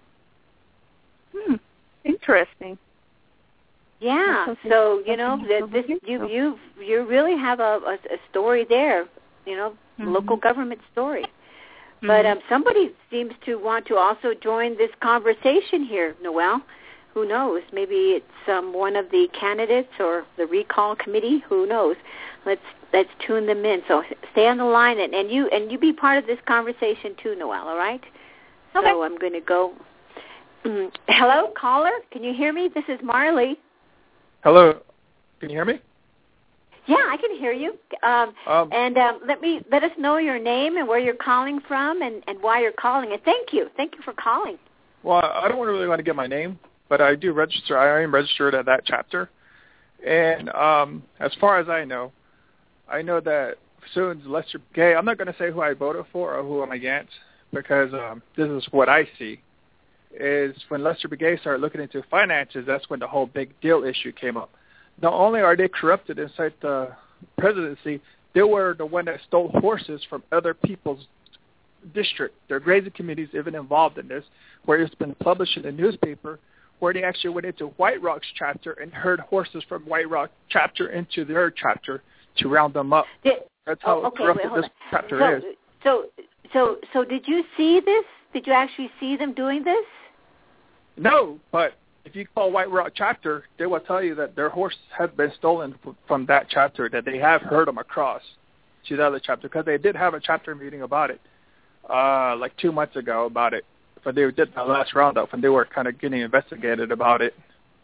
Interesting. Yeah. So you really have a story there. Local government story. But somebody seems to want to also join this conversation here, Noelle. Who knows? Maybe it's one of the candidates or the recall committee. Who knows? Let's tune them in. So stay on the line, and you be part of this conversation too, Noelle. All right? Okay. So I'm going to go. Hello, caller. Can you hear me? This is Marley. Hello. Can you hear me? Yeah, I can hear you. Let us know your name and where you're calling from and why you're calling. And thank you for calling. Well, I don't really want to get my name, but I do register. I am registered at that chapter. And as far as I know that soon Lester Begay, I'm not going to say who I voted for or who I'm against, because this is what I see, is when Lester Begay started looking into finances, that's when the whole big deal issue came up. Not only are they corrupted inside the presidency, they were the one that stole horses from other people's district. Their grazing committees even involved in this, where it's been published in the newspaper, where they actually went into White Rock's chapter and herd horses from White Rock chapter into their chapter to round them up. That's how corrupted this chapter is. So did you see this? Did you actually see them doing this? No, but if you call White Rock chapter, they will tell you that their horse has been stolen from that chapter, that they have heard them across to the other chapter, because they did have a chapter meeting about it like 2 months ago about it. But they did the last roundup, and they were kind of getting investigated about it.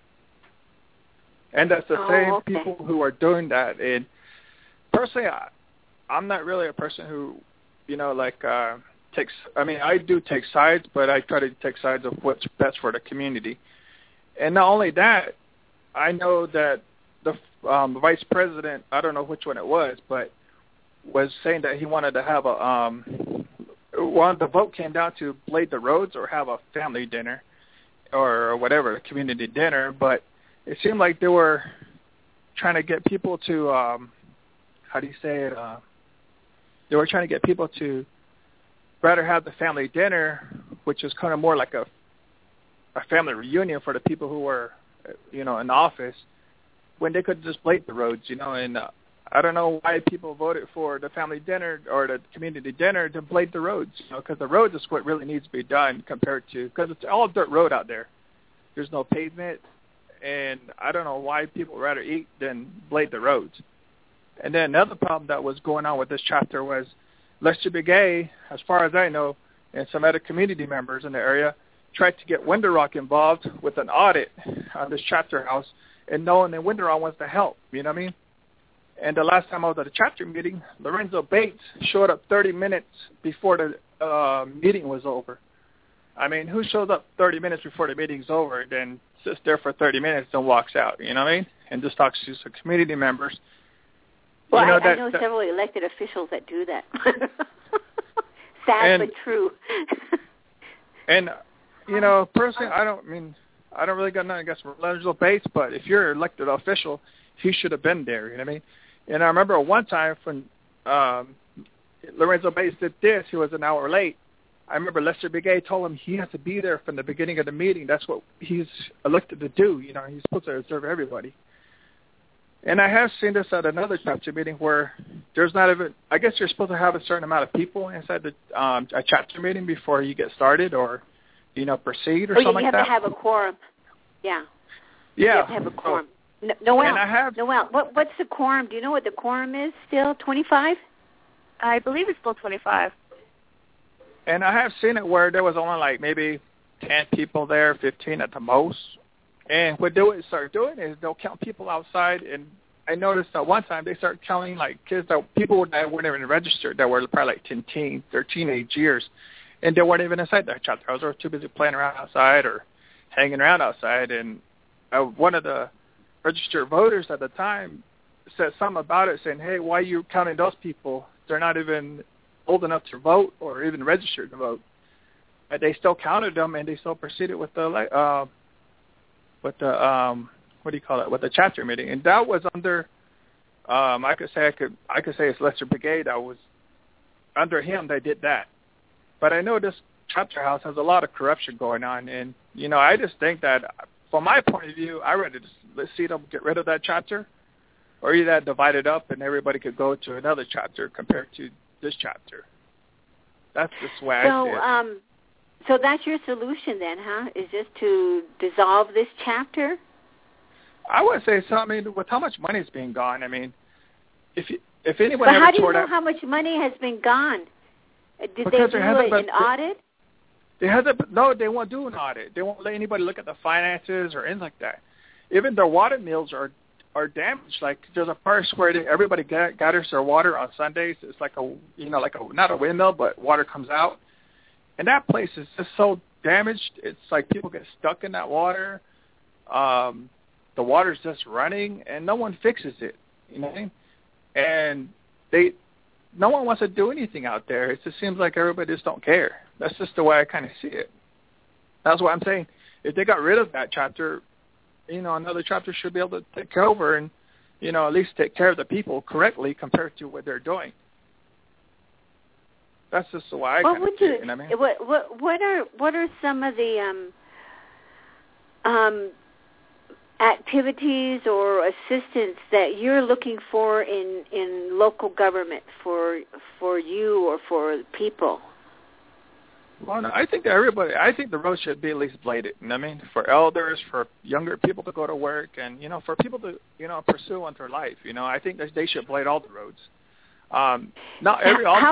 And that's the same people who are doing that. And personally, I'm not really a person who, takes, I do take sides, but I try to take sides of what's best for the community. And not only that, I know that the vice president, I don't know which one it was, but was saying that he wanted to have the vote came down to blade the roads or have a family dinner or whatever, a community dinner. But it seemed like they were trying to get people to, they were trying to get people to rather have the family dinner, which is kind of more like a family reunion for the people who were, in office, when they could just blade the roads, and I don't know why people voted for the family dinner or the community dinner to blade the roads, because the roads is what really needs to be done compared to, because it's all dirt road out there. There's no pavement, and I don't know why people would rather eat than blade the roads. And then another problem that was going on with this chapter was Lester Begay, as far as I know, and some other community members in the area, tried to get Window Rock involved with an audit on this chapter house, and knowing that Window Rock wants to help, you know what I mean? And the last time I was at a chapter meeting, Lorenzo Bates showed up 30 minutes before the meeting was over. Who shows up 30 minutes before the meeting's over, then sits there for 30 minutes and walks out, you know what I mean? And just talks to some community members. Well, I know several elected officials that do that. Sad but true. And, personally, I don't really got nothing against Lorenzo Bates, but if you're an elected official, he should have been there, you know what I mean? And I remember one time when Lorenzo Bates did this, he was an hour late. I remember Lester Begay told him he has to be there from the beginning of the meeting. That's what he's elected to do. He's supposed to observe everybody. And I have seen this at another chapter meeting where there's not even, I guess you're supposed to have a certain amount of people inside the a chapter meeting before you get started or, proceed or something like that. You have to have a quorum. Yeah. Yeah. You have to have a quorum. Noelle, what's the quorum? Do you know what the quorum is still? 25? I believe it's still 25. And I have seen it where there was only like maybe 10 people there, 15 at the most. And what they would start doing is they'll count people outside. And I noticed that one time they started counting like kids, people that weren't even registered, that were probably like their teenage years. And they weren't even inside that chapter house. They were too busy playing around outside or hanging around outside. And one of the registered voters at the time said something about it, saying, hey, why are you counting those people? They're not even old enough to vote or even registered to vote. But they still counted them, and they still proceeded with the with the chapter meeting. And that was under I could say it's Lester Begay. That was under him they did that. But I know this chapter house has a lot of corruption going on, and I just think that from my point of view, I'd rather just see them get rid of that chapter, or either divide it up and everybody could go to another chapter compared to this chapter. That's just the way I see it. So that's your solution then, huh? Is just to dissolve this chapter? I would say so. I mean, with how much money is being gone, I mean, if anyone but ever how do you tore know that, how much money has been gone? Did they because do an audit? No, they won't do an audit. They won't let anybody look at the finances or anything like that. Even their water mills are damaged. Like there's a part where everybody gathers their water on Sundays. It's like not a windmill, but water comes out, and that place is just so damaged. It's like people get stuck in that water. The water's just running, and no one fixes it. You know what I mean? And no one wants to do anything out there. It just seems like everybody just don't care. That's just the way I kind of see it. That's what I'm saying. If they got rid of that chapter, another chapter should be able to take over and, at least take care of the people correctly compared to what they're doing. That's just the way I kind of see it. You know what I mean? What are some of the activities or assistance that you're looking for in local government for you or for people? Well, no, I think the roads should be at least bladed. You know what I mean? For elders, for younger people to go to work, and for people to pursue on their life. I think that they should blade all the roads. Not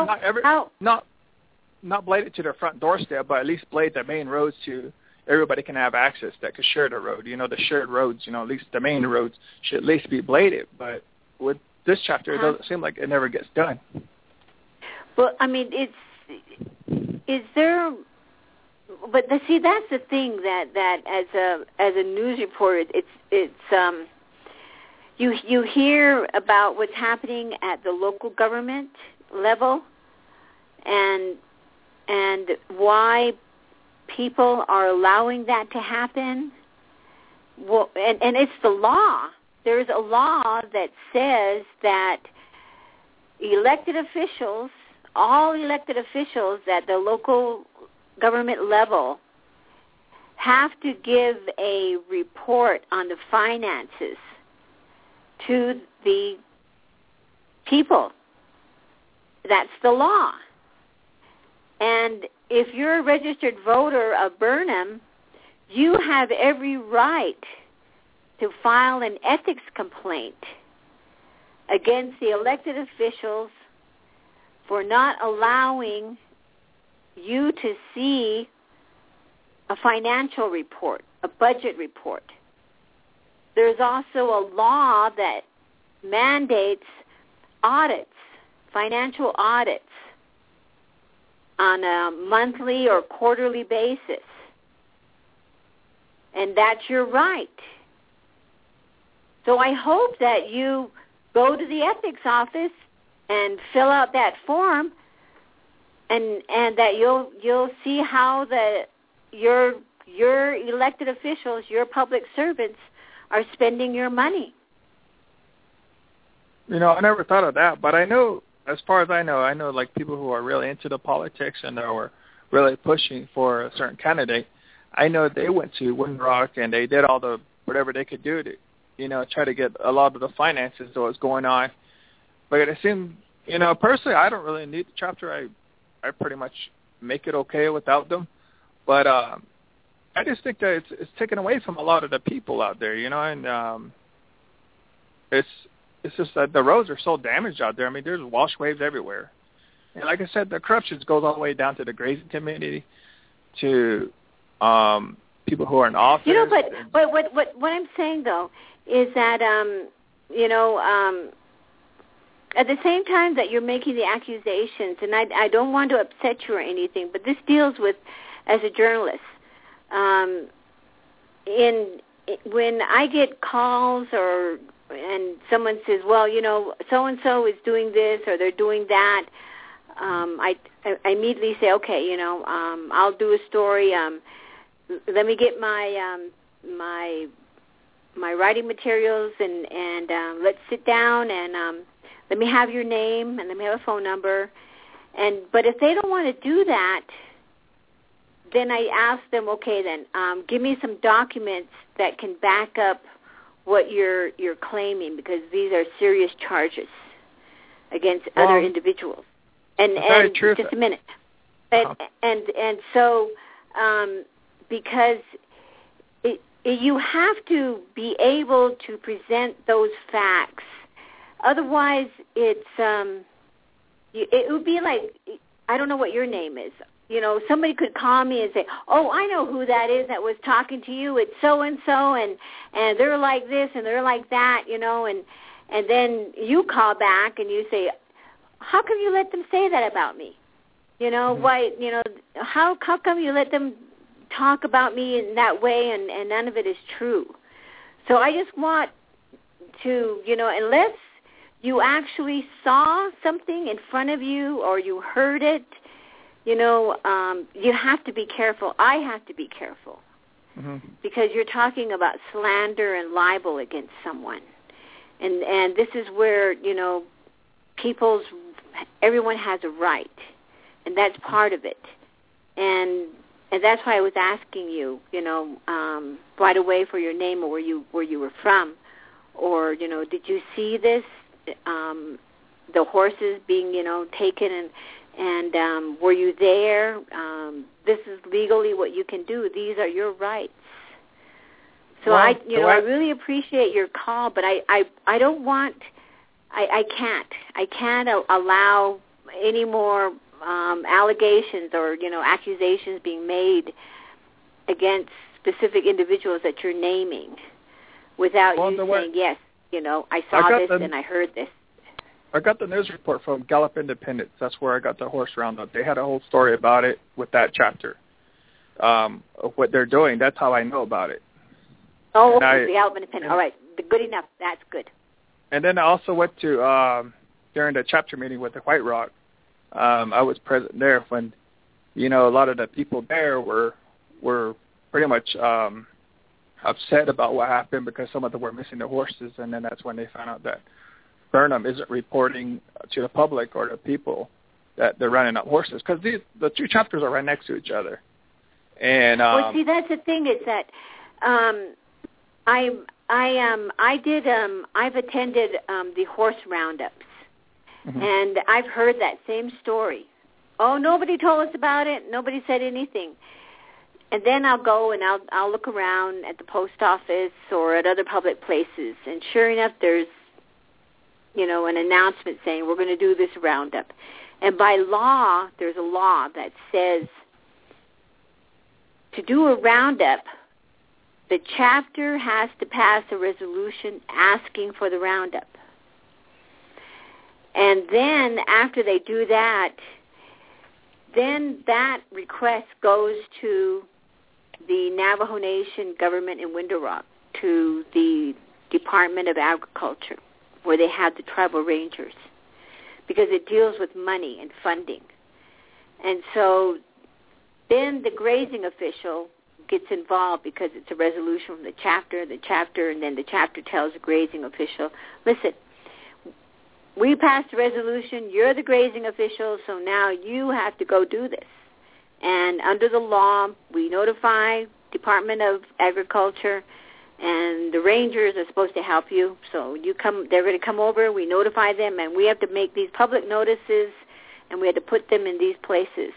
blade it to their front doorstep, but at least blade the main roads to everybody can have access that could share the road. The shared roads, at least the main roads should at least be bladed. But with this chapter, it doesn't seem like it never gets done. Well, I mean, is there? But see, that's the thing that as a news reporter, it's you hear about what's happening at the local government level, and why people are allowing that to happen. Well, and it's the law. There's a law that says that all elected officials at the local government level have to give a report on the finances to the people. That's the law. And if you're a registered voter of Burnham, you have every right to file an ethics complaint against the elected officials for not allowing you to see a financial report, a budget report. There's also a law that mandates audits, financial audits, on a monthly or quarterly basis. And that's your right. So I hope that you go to the ethics office and fill out that form, and that you'll see how your elected officials, your public servants, are spending your money. I never thought of that, but I know, as far as I know like people who are really into the politics and are really pushing for a certain candidate. I know they went to Windrock and they did all the whatever they could do to, try to get a lot of the finances that was going on. But it seemed, personally, I don't really need the chapter. I pretty much make it okay without them. But I just think that it's taken away from a lot of the people out there, and it's just that the roads are so damaged out there. I mean, there's wash waves everywhere. And like I said, the corruption goes all the way down to the grazing community, to people who are in office. But what I'm saying, though, is that, at the same time that you're making the accusations, and I don't want to upset you or anything, but this deals with, as a journalist, when I get calls and someone says, well, so-and-so is doing this or they're doing that, I immediately say, okay, I'll do a story. Let me get my writing materials and let's sit down and let me have your name and let me have a phone number. But if they don't want to do that, then I ask them, okay, then give me some documents that can back up what you're claiming, because these are serious charges against other individuals. And just a minute. And so because you have to be able to present those facts. Otherwise, it would be like, I don't know what your name is. You know, somebody could call me and say, oh, I know who that is that was talking to you. It's so-and-so, and they're like this and they're like that, you know, and then you call back and you say, how come you let them say that about me? You know, why, you know, how come you let them talk about me in that way and none of it is true? So I just want to, you know, unless you actually saw something in front of you or you heard it, you know, you have to be careful. I have to be careful because you're talking about slander and libel against someone. And this is where, you know, everyone has a right, and that's part of it. And that's why I was asking you, you know, right away for your name or where you were from, or, you know, did you see this, the horses being, you know, taken and were you there? This is legally what you can do. These are your rights. So well, I really appreciate your call, but I don't want, I can't allow any more allegations or, you know, accusations being made against specific individuals that you're naming without you saying, yes, you know, I saw this and I heard this. I got the news report from Gallup Independence. That's where I got the horse roundup. They had a whole story about it with that chapter of what they're doing. That's how I know about it. Oh, okay, the Gallup Independent. All right, good enough. That's good. And then I also went to, during the chapter meeting with the White Rock, I was present there when, you know, a lot of the people there were pretty much upset about what happened because some of them were missing their horses, and then that's when they found out that Burnham isn't reporting to the public or the people that they're running up horses, because the two chapters are right next to each other. And well, see, that's the thing is that I've attended the horse roundups, and I've heard that same story. Oh, nobody told us about it. Nobody said anything. And then I'll go and I'll look around at the post office or at other public places, and sure enough, there's, you know, an announcement saying we're going to do this roundup. And by law, there's a law that says to do a roundup, the chapter has to pass a resolution asking for the roundup. And then after they do that, then that request goes to the Navajo Nation government in Window Rock, to the Department of Agriculture, where they have the tribal rangers, because it deals with money and funding. And so then the grazing official gets involved because it's a resolution from the chapter, and then the chapter tells the grazing official, listen, we passed a resolution, you're the grazing official, so now you have to go do this. And under the law, we notify Department of Agriculture, and the rangers are supposed to help you. So they're going to come over, we notify them, and we have to make these public notices, and we have to put them in these places.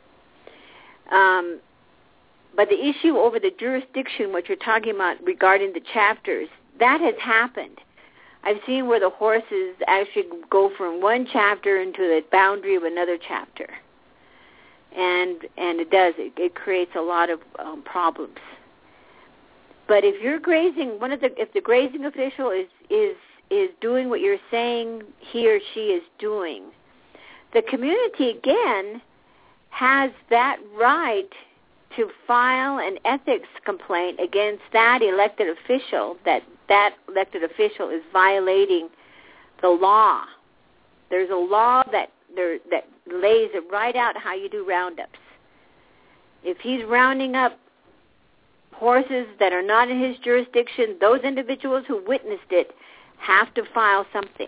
But the issue over the jurisdiction, what you're talking about regarding the chapters, that has happened. I've seen where the horses actually go from one chapter into the boundary of another chapter. And it creates a lot of problems. But if you're grazing, if the grazing official is doing what you're saying he or she is doing, the community again has that right to file an ethics complaint against that elected official, that elected official is violating the law. There's a law that lays it right out how you do roundups. If he's rounding up horses that are not in his jurisdiction, those individuals who witnessed it have to file something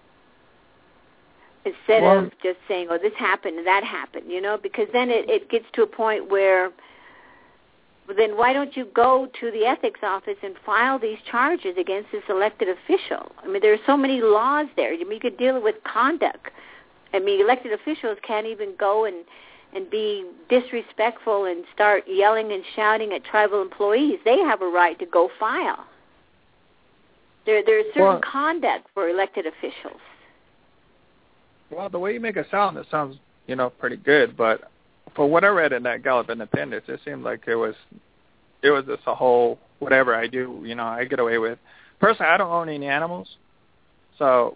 instead of just saying, oh, this happened and that happened, you know, because then it gets to a point where then why don't you go to the ethics office and file these charges against this elected official? I mean, there are so many laws there. I mean, you could deal with conduct. I mean, elected officials can't even go and and be disrespectful and start yelling and shouting at tribal employees, they have a right to go file. There's certain conduct for elected officials. Well, the way you make it sounds, pretty good. But for what I read in that Gallup Independent, it seemed like it was just a whole whatever I do, I get away with. Personally, I don't own any animals, so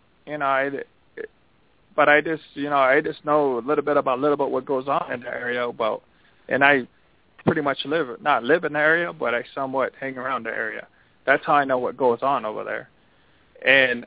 but I just know a little bit what goes on in the area and I pretty much not live in the area, but I somewhat hang around the area. That's how I know what goes on over there. And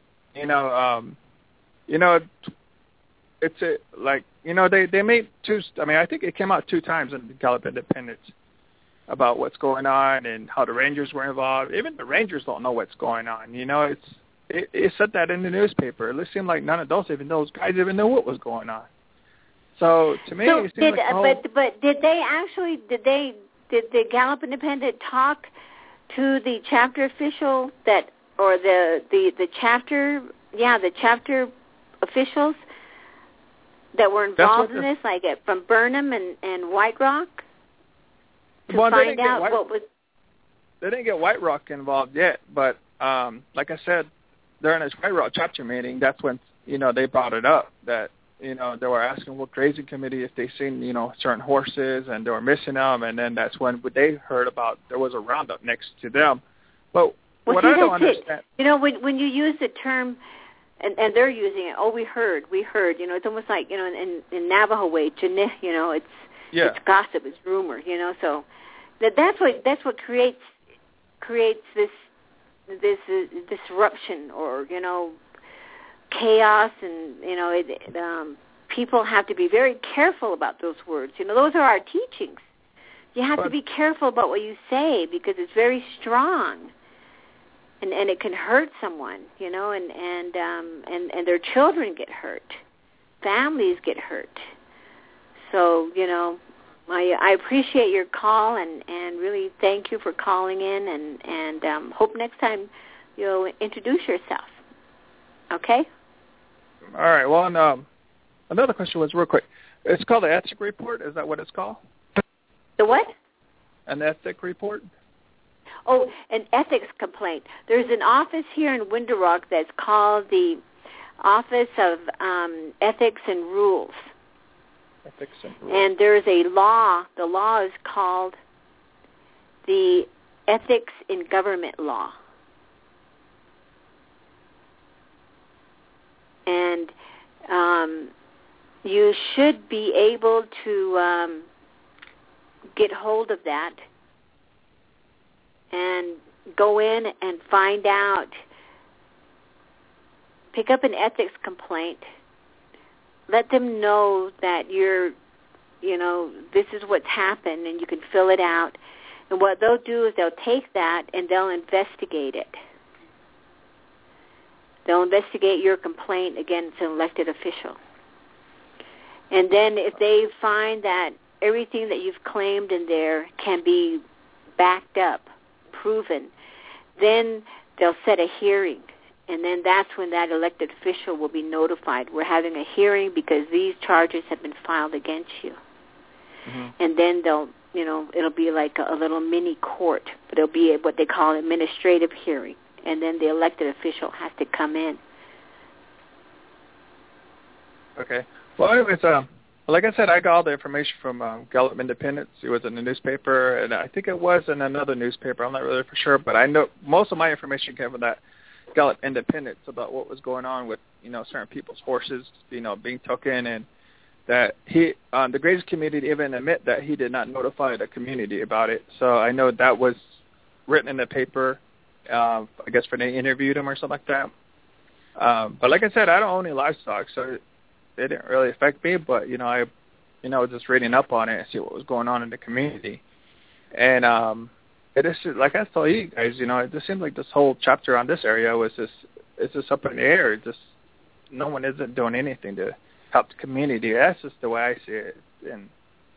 they made two. I think it came out 2 times in the Gallup Independent about what's going on and how the Rangers were involved. Even the Rangers don't know what's going on. It said that in the newspaper. It seemed like none of those guys even knew what was going on. So to me, it seemed but did the Gallup Independent talk to the chapter official the chapter officials that were involved in this, like from Burnham and White Rock, to find out what was. They didn't get White Rock involved yet, but like I said, during this White Rock chapter meeting, that's when they brought it up that they were asking grazing committee if they seen certain horses and they were missing them, and then that's when they heard about there was a roundup next to them. But what I don't understand, when you use the term, and they're using it. Oh, we heard. It's almost like in Navajo way, it's gossip, it's rumor. So that's what creates this disruption or chaos, and people have to be very careful about those words. Those are our teachings. You have to be careful about what you say because it's very strong, and it can hurt someone, and their children get hurt, families get hurt. So I appreciate your call and really thank you for calling in, and hope next time you'll introduce yourself. Okay? All right. Well, another question was real quick. It's called the Ethics Report. Is that what it's called? The what? An Ethics Report? Oh, an ethics complaint. There's an office here in Window Rock that's called the Office of Ethics and Rules. Ethics and Rules. And there's a law. The law is called the Ethics in Government Law. And you should be able to get hold of that and go in and find out, pick up an ethics complaint, let them know that this is what's happened, and you can fill it out. And what they'll do is they'll take that and they'll investigate it. They'll investigate your complaint against an elected official. And then if they find that everything that you've claimed in there can be backed up, proven, then they'll set a hearing. And then that's when that elected official will be notified. We're having a hearing because these charges have been filed against you. Mm-hmm. And then it'll be like a little mini court, but it'll be what they call an administrative hearing. And then the elected official has to come in. Okay. Well, anyways, like I said, I got all the information from Gallup Independent. It was in the newspaper, and I think it was in another newspaper. I'm not really for sure, but I know most of my information came from that Gallup Independent about what was going on with certain people's horses, being taken, and that the grazing community even admit that he did not notify the community about it. So I know that was written in the paper. I guess when they interviewed him or something like that. But like I said, I don't own any livestock, so it didn't really affect me. But I was just reading up on it and see what was going on in the community. And it is like I told you guys, it just seems like this whole chapter on this area was just up in the air. No one isn't doing anything to help the community. That's just the way I see it. And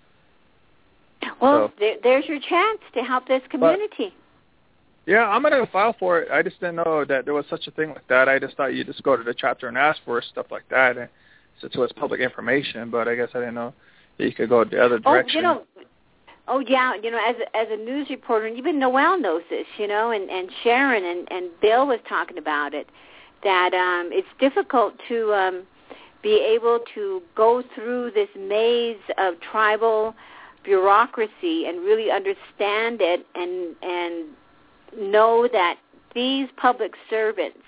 there's your chance to help this community. Yeah, I'm going to file for it. I just didn't know that there was such a thing like that. I just thought you just go to the chapter and ask for stuff like that, and since it was public information. But I guess I didn't know you could go the other direction. Oh, yeah, as a news reporter, and even Noelle knows this, and Sharon and Bill was talking about it, that it's difficult to be able to go through this maze of tribal bureaucracy and really understand it and know that these public servants,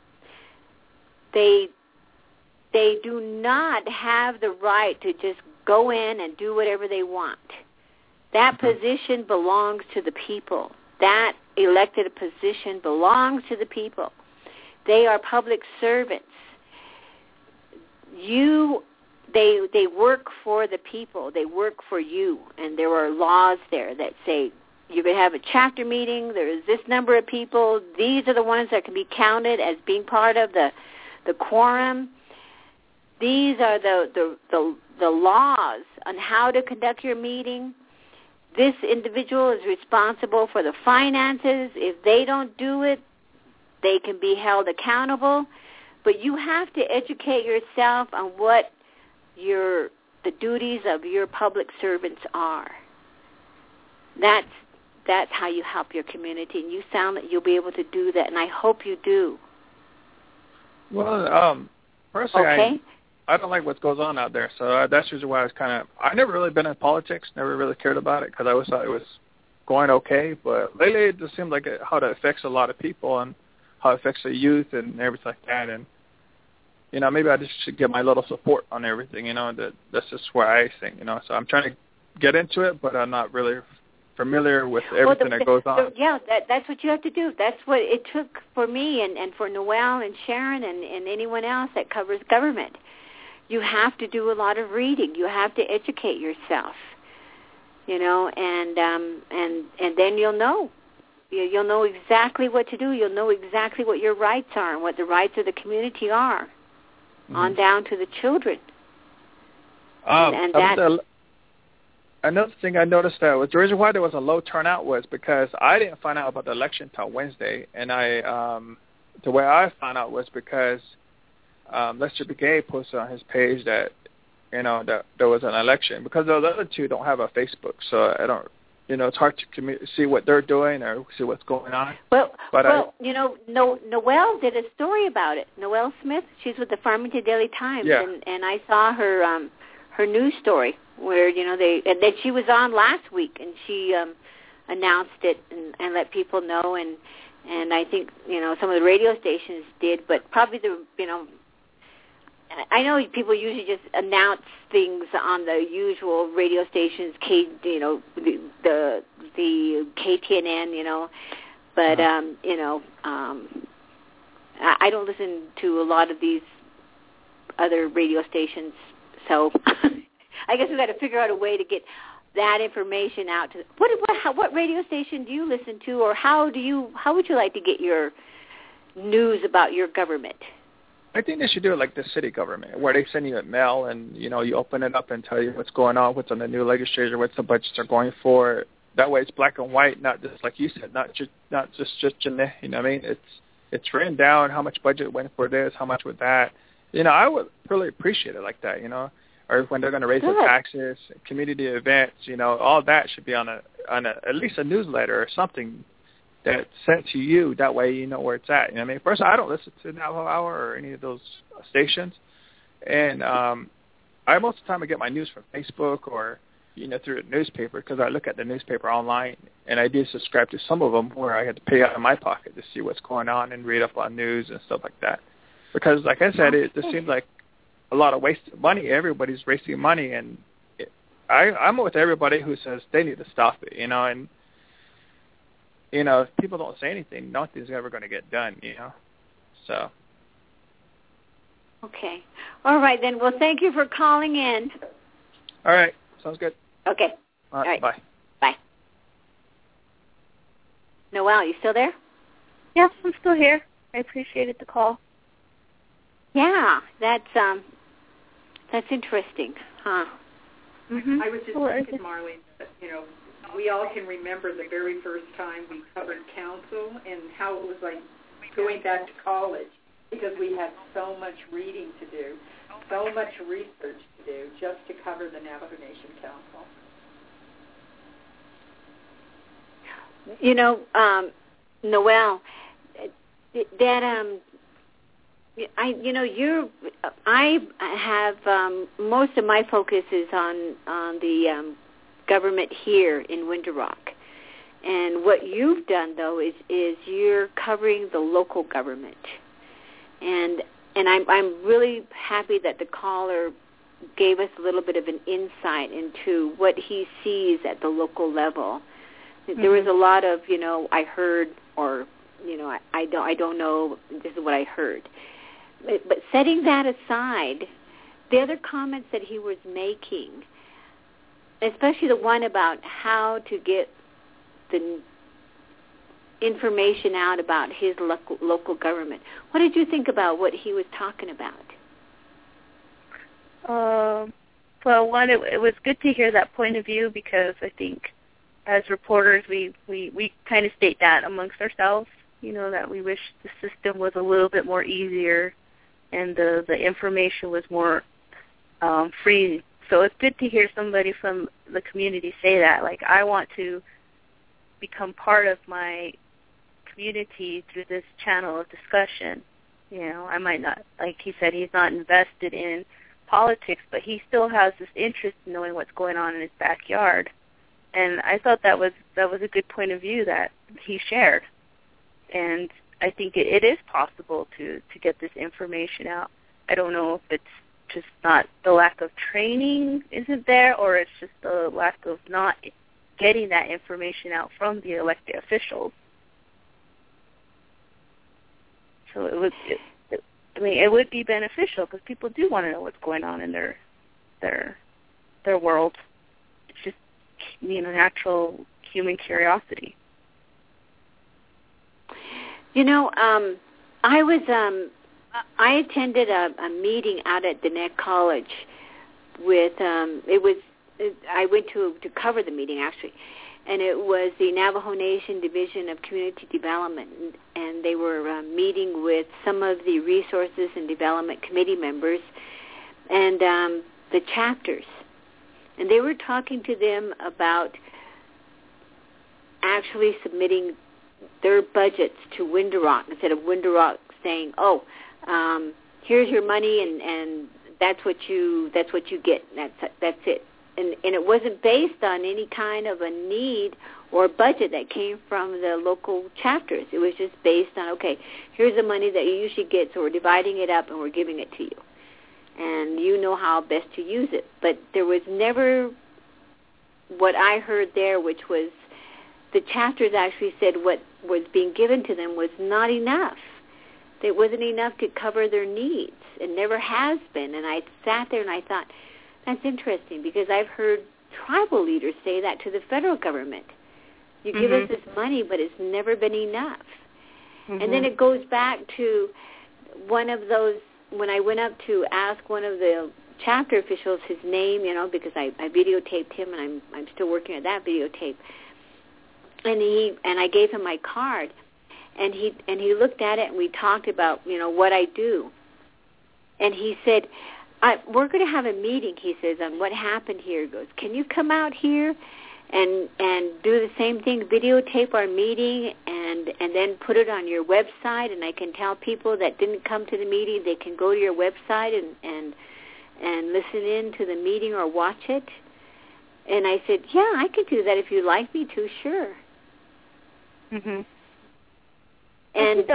they do not have the right to just go in and do whatever they want. That position belongs to the people. That elected position belongs to the people. They are public servants. They work for the people. They work for you. And there are laws there that say you can have a chapter meeting. There is this number of people. These are the ones that can be counted as being part of the quorum. These are the laws on how to conduct your meeting. This individual is responsible for the finances. If they don't do it, they can be held accountable. But you have to educate yourself on what the duties of your public servants are. That's how you help your community, and you sound that you'll be able to do that, and I hope you do. Well, personally, okay. I don't like what goes on out there, so that's the reason why I never really been in politics, never really cared about it, because I always thought it was going okay, but lately it just seems like how it affects a lot of people and how it affects the youth and everything like that, and maybe I just should get my little support on everything, that's just where I think, so I'm trying to get into it, but I'm not really familiar with everything that goes on. That's what you have to do. That's what it took for me and for Noelle and Sharon and anyone else that covers government. You have to do a lot of reading. You have to educate yourself, and then you'll know. You'll know exactly what to do. You'll know exactly what your rights are and what the rights of the community are, on down to the children. Another thing I noticed that was the reason why there was a low turnout was because I didn't find out about the election till Wednesday, and the way I found out was because Lester Begay posted on his page that that there was an election, because the other two don't have a Facebook, so I don't. It's hard to see what they're doing or see what's going on. Noelle did a story about it. Noelle Smith, she's with the Farmington Daily Times, and I saw her news story where and then she was on last week, and she announced it and let people know, and I think some of the radio stations did, but probably I know people usually just announce things on the usual radio stations, the KTNN, but I don't listen to a lot of these other radio stations, so I guess we've got to figure out a way to get that information out to what radio station do you listen to, or how would you like to get your news about your government? I think they should do it like the city government, where they send you a mail and, you open it up and tell you what's going on, what's on the new legislature, what the budgets are going for. That way it's black and white, not just like you said, not just you know what I mean? It's written down how much budget went for this, how much with that. I would really appreciate it like that, or when they're going to raise the taxes, community events, all that should be on at least a newsletter or something that's sent to you. That way you know where it's at. First, I don't listen to Navajo Hour or any of those stations, and most of the time I get my news from Facebook or through the newspaper, because I look at the newspaper online, and I do subscribe to some of them where I had to pay out of my pocket to see what's going on and read up on news and stuff like that. Because, like I said, it just seems like a lot of wasted money. Everybody's wasting money, and I'm with everybody who says they need to stop it. And if people don't say anything, nothing's ever going to get done, So. Okay. All right, then. Well, thank you for calling in. All right. Sounds good. Okay. All right. Bye. Bye. Noelle, you still there? Yes, I'm still here. I appreciated the call. Yeah, that's interesting, huh? Mm-hmm. I was just thinking, Marlene, that, we all can remember the very first time we covered council and how it was like going back to college. because we had so much reading to do, so much research to do just to cover the Navajo Nation Council. You know, Noelle, I have most of my focus is on the government here in Winter Rock, and what you've done though is you're covering the local government, and I'm really happy that the caller gave us a little bit of an insight into what he sees at the local level. Mm-hmm. There was a lot of, I heard, or, I don't know, this is what I heard. But setting that aside, the other comments that he was making, especially the one about how to get the information out about his local government, what did you think about what he was talking about? Well, one, it was good to hear that point of view, because I think as reporters we kind of state that amongst ourselves, that we wish the system was a little bit more easier and the information was more free. So it's good to hear somebody from the community say that. Like, I want to become part of my community through this channel of discussion. I might not, like he said, he's not invested in politics, but he still has this interest in knowing what's going on in his backyard. And I thought that was a good point of view that he shared. And I think it is possible to get this information out. I don't know if it's just not the lack of training isn't there, or it's just the lack of not getting that information out from the elected officials. So it would be beneficial, because people do want to know what's going on in their world. It's just natural human curiosity. I attended a meeting out at Diné College with I went to cover the meeting actually, and it was the Navajo Nation Division of Community Development, and they were meeting with some of the Resources and Development Committee members and the chapters, and they were talking to them about actually submitting their budgets to Winter Rock, instead of Winter Rock saying, here's your money and that's what you get. That's it. And it wasn't based on any kind of a need or budget that came from the local chapters. It was just based on, okay, here's the money that you usually get, so we're dividing it up and we're giving it to you. And you know how best to use it. But there was never what I heard there, which was the chapters actually said what was being given to them was not enough. It wasn't enough to cover their needs. It never has been. And I sat there and I thought, that's interesting, because I've heard tribal leaders say that to the federal government. You give us this money, but it's never been enough. And then it goes back to one of those, when I went up to ask one of the chapter officials his name, because I videotaped him, and I'm still working at that videotape. And I gave him my card, and he looked at it, and we talked about what I do. And he said, we're going to have a meeting, he says, on what happened here. He goes, can you come out here and do the same thing, videotape our meeting, and then put it on your website, and I can tell people that didn't come to the meeting, they can go to your website and listen in to the meeting or watch it. And I said, yeah, I could do that if you'd like me to, sure. And I think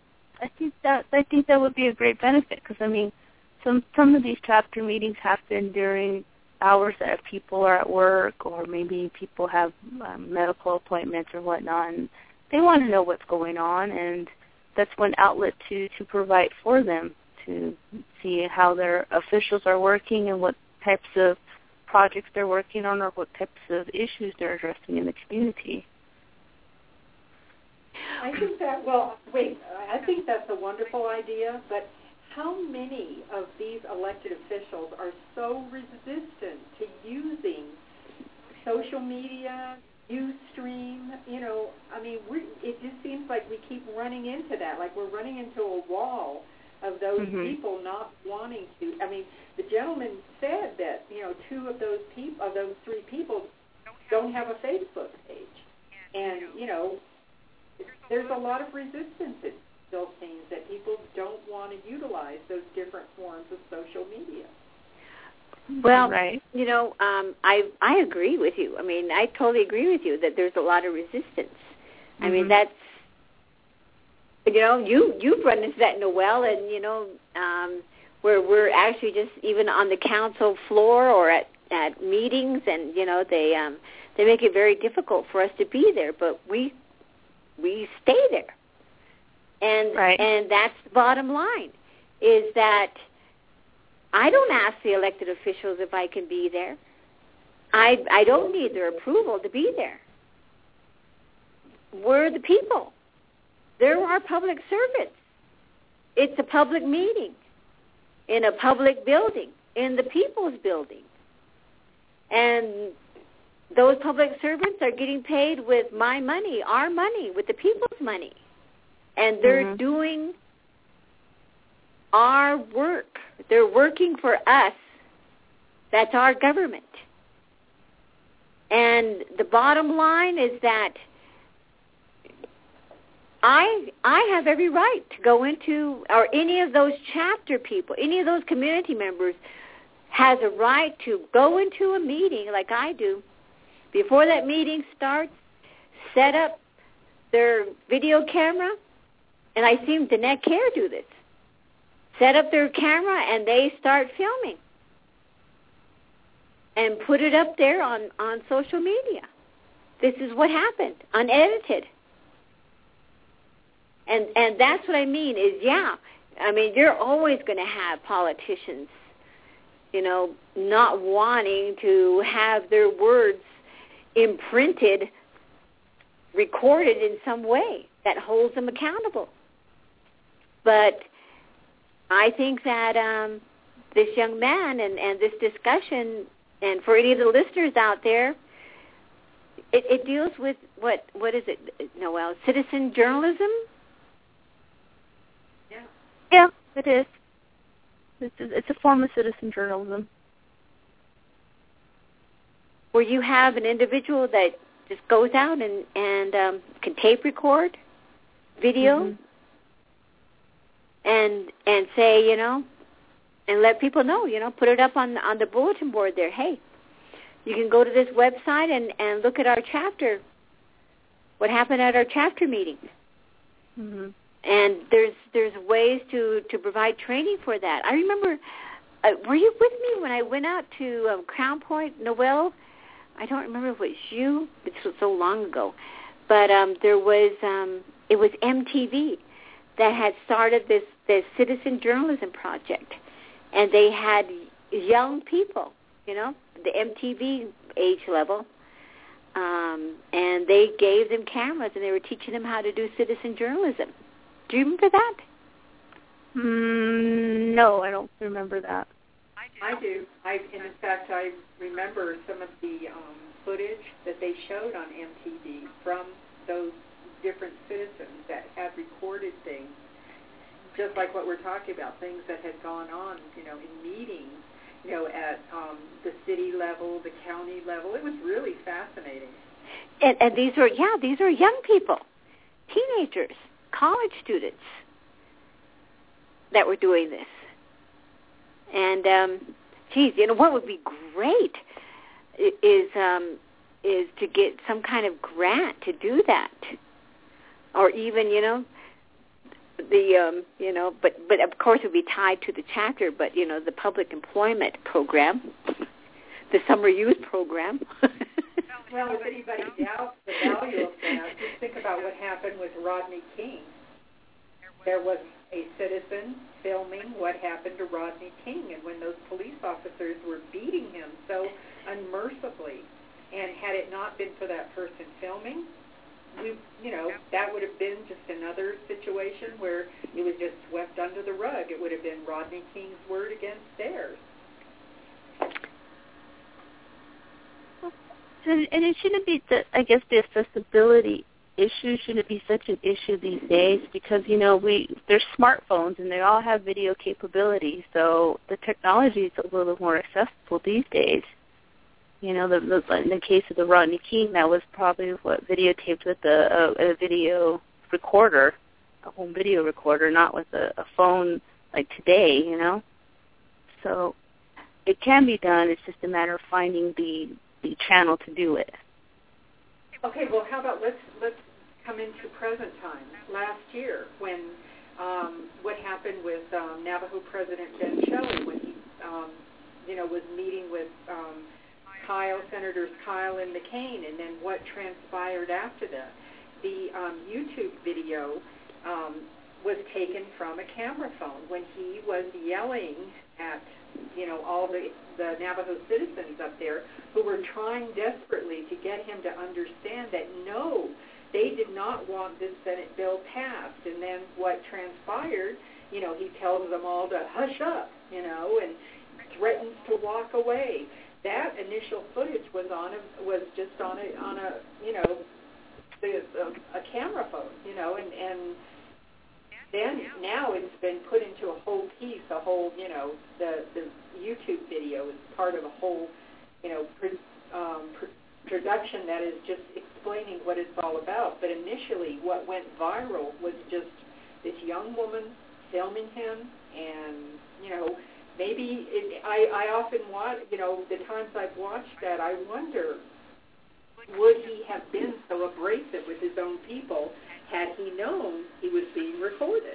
that would be a great benefit, because some of these chapter meetings happen during hours that people are at work, or maybe people have medical appointments or whatnot, and they want to know what's going on, and that's one outlet to provide for them, to see how their officials are working and what types of projects they're working on, or what types of issues they're addressing in the community. I think that's a wonderful idea, but how many of these elected officials are so resistant to using social media, Ustream? It just seems like we keep running into that, like we're running into a wall of those people not wanting to. I mean, the gentleman said that, two of those three people don't have a Facebook page. And, there's a lot of resistance it still seems that people don't want to utilize those different forms of social media. Well, right. I agree with you. I mean, I totally agree with you that there's a lot of resistance. I mean, that's, you've run into that, Noelle, and, where we're actually just even on the council floor or at meetings, and, they make it very difficult for us to be there, but we stay there. And and that's the bottom line, is that I don't ask the elected officials if I can be there. I don't need their approval to be there. We're the people. They're our public servants. It's a public meeting in a public building, in the people's building. And those public servants are getting paid with my money, our money, with the people's money. And they're doing our work. They're working for us. That's our government. And the bottom line is that I have every right to go into, or any of those chapter people, any of those community members has a right to go into a meeting like I do. Before that meeting starts, set up their video camera, and I seen Danette Kerr do this. Set up their camera and they start filming and put it up there on social media. This is what happened, unedited. And that's what I mean is, you're always going to have politicians, not wanting to have their words imprinted, recorded in some way that holds them accountable. But I think that this young man and this discussion, and for any of the listeners out there, it deals with what is it, Noelle? Citizen journalism? Yeah, it is. It's a form of citizen journalism. Where you have an individual that just goes out and can tape record video and say, and let people know, put it up on the bulletin board there. Hey, you can go to this website and look at our chapter, what happened at our chapter meeting. And there's ways to provide training for that. I remember, were you with me when I went out to Crown Point, Noelle? I don't remember if it was you. It was so long ago. But there was, it was MTV that had started this citizen journalism project. And they had young people, the MTV age level, and they gave them cameras and they were teaching them how to do citizen journalism. Do you remember that? No, I don't remember that. I do. In fact, I remember some of the footage that they showed on MTV from those different citizens that had recorded things, just like what we're talking about, things that had gone on, in meetings, at the city level, the county level. It was really fascinating. And these are young people, teenagers, college students that were doing this. And what would be great is to get some kind of grant to do that, or even but of course it would be tied to the chapter. But the public employment program, the summer youth program. Well, if anybody doubts the value of that, just think about what happened with Rodney King. There was a citizen filming what happened to Rodney King, and when those police officers were beating him so unmercifully, and had it not been for that person filming, that would have been just another situation where it was just swept under the rug. It would have been Rodney King's word against theirs. And it shouldn't be the accessibility issue? Should it be such an issue these days? Because, you know, there's smartphones and they all have video capabilities, so the technology is a little more accessible these days. You know, in the case of the Rodney King, that was probably what videotaped with a video recorder, a home video recorder, not with a phone like today, you know. So it can be done. It's just a matter of finding the channel to do it. Okay, well, how about let's come into present time. Last year, when what happened with Navajo President Ben Shelley, when he, was meeting with Senators Kyle and McCain, and then what transpired after that. The YouTube video was taken from a camera phone when he was yelling at, all the Navajo citizens up there who were trying desperately to get him to understand that, no, they did not want this Senate bill passed. And then what transpired, he tells them all to hush up, and threatens to walk away. That initial footage was just on a camera phone, and then now it's been put into a whole piece, the YouTube video is part of a whole, production that is just explaining what it's all about. But initially what went viral was just this young woman filming him, and, maybe I often watch, the times I've watched that, I wonder, would he have been so abrasive with his own people had he known he was being recorded?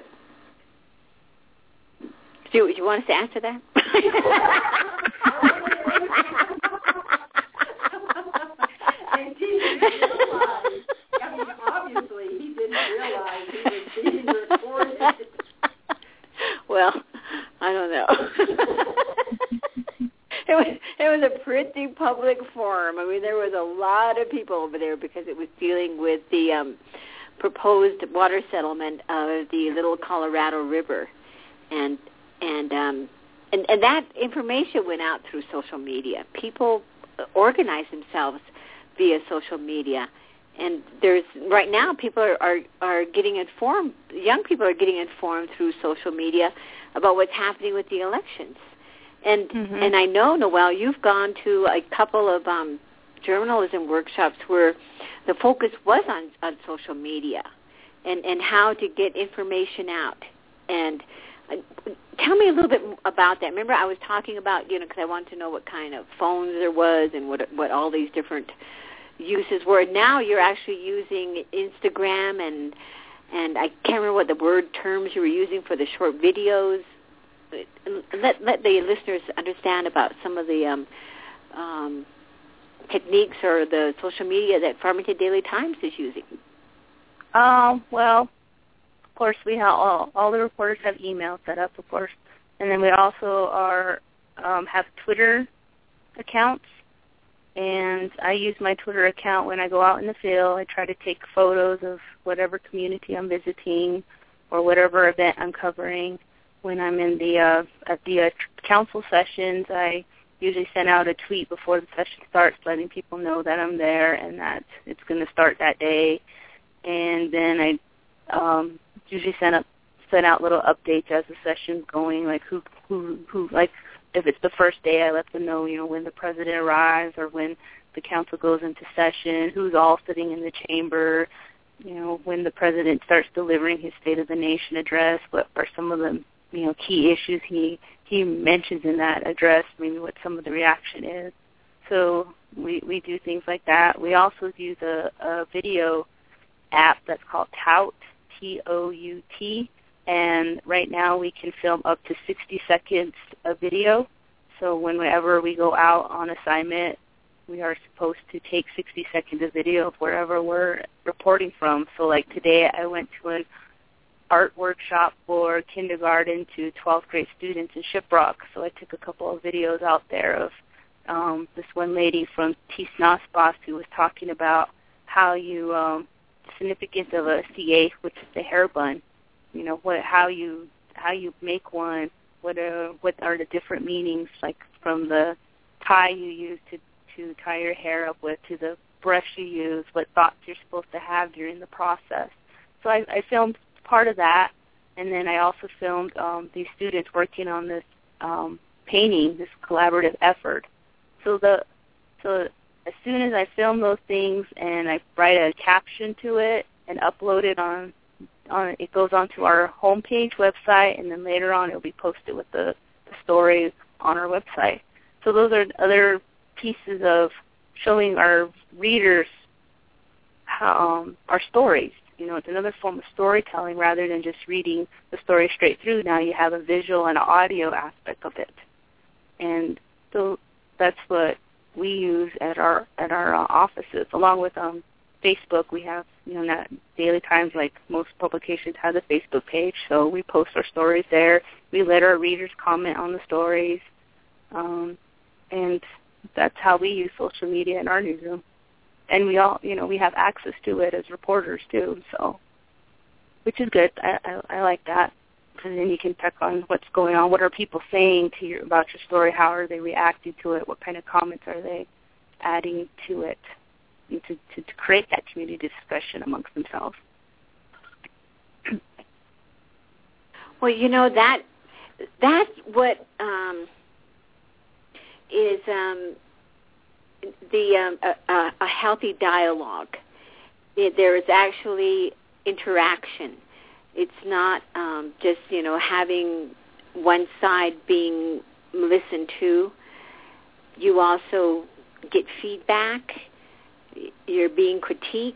Do you want us to answer that? And he didn't realize, obviously he didn't realize he was being recorded. Well, I don't know. It was a pretty public forum. I mean, there was a lot of people over there because it was dealing with the proposed water settlement of the Little Colorado River, and that information went out through social media. People organize themselves via social media, and right now people are getting informed. Young people are getting informed through social media about what's happening with the elections. And and I know, Noelle, you've gone to a couple of journalism workshops where the focus was on social media and how to get information out. And tell me a little bit about that. Remember, I was talking about, because I wanted to know what kind of phones there was and what all these different uses were. Now you're actually using Instagram and I can't remember what the word terms you were using for the short videos. Let the listeners understand about some of the techniques or the social media that Farmington Daily Times is using. Well, of course, we have all the reporters have email set up, of course, and then we also have Twitter accounts. And I use my Twitter account when I go out in the field. I try to take photos of whatever community I'm visiting or whatever event I'm covering. When I'm in at the council sessions, I usually send out a tweet before the session starts, letting people know that I'm there and that it's going to start that day. And then I usually send out little updates as the session's going, like who like if it's the first day, I let them know, when the president arrives or when the council goes into session, who's all sitting in the chamber, when the president starts delivering his State of the Nation address, what are some of the key issues he mentions in that address, maybe what some of the reaction is. So we do things like that. We also use a video app that's called Tout, T-O-U-T, and right now we can film up to 60 seconds of video. So whenever we go out on assignment, we are supposed to take 60 seconds of video of wherever we're reporting from. So like today I went to an art workshop for kindergarten to 12th grade students in Shiprock. So I took a couple of videos out there of this one lady from Tisnaspas who was talking about how the significance of a CA, which is the hair bun. How you make one. What are the different meanings, like from the tie you use to tie your hair up with to the brush you use, what thoughts you're supposed to have during the process. So I filmed part of that, and then I also filmed these students working on this painting, this collaborative effort. So as soon as I film those things and I write a caption to it and upload it on it goes onto our homepage website, and then later on it'll be posted with the story on our website. So those are other pieces of showing our readers how, our stories. You know, it's another form of storytelling rather than just reading the story straight through. Now you have a visual and audio aspect of it. And so that's what we use at our offices, along with Facebook. We have, that Daily Times, like most publications, have a Facebook page, so we post our stories there. We let our readers comment on the stories, and that's how we use social media in our newsroom. And we all, we have access to it as reporters too, so, which is good. I like that, because then you can check on what's going on. What are people saying to you about your story? How are they reacting to it? What kind of comments are they adding to it, to create that community discussion amongst themselves? Well, that's what is a healthy dialogue. There is actually interaction. It's not just, having one side being listened to. You also get feedback. You're being critiqued,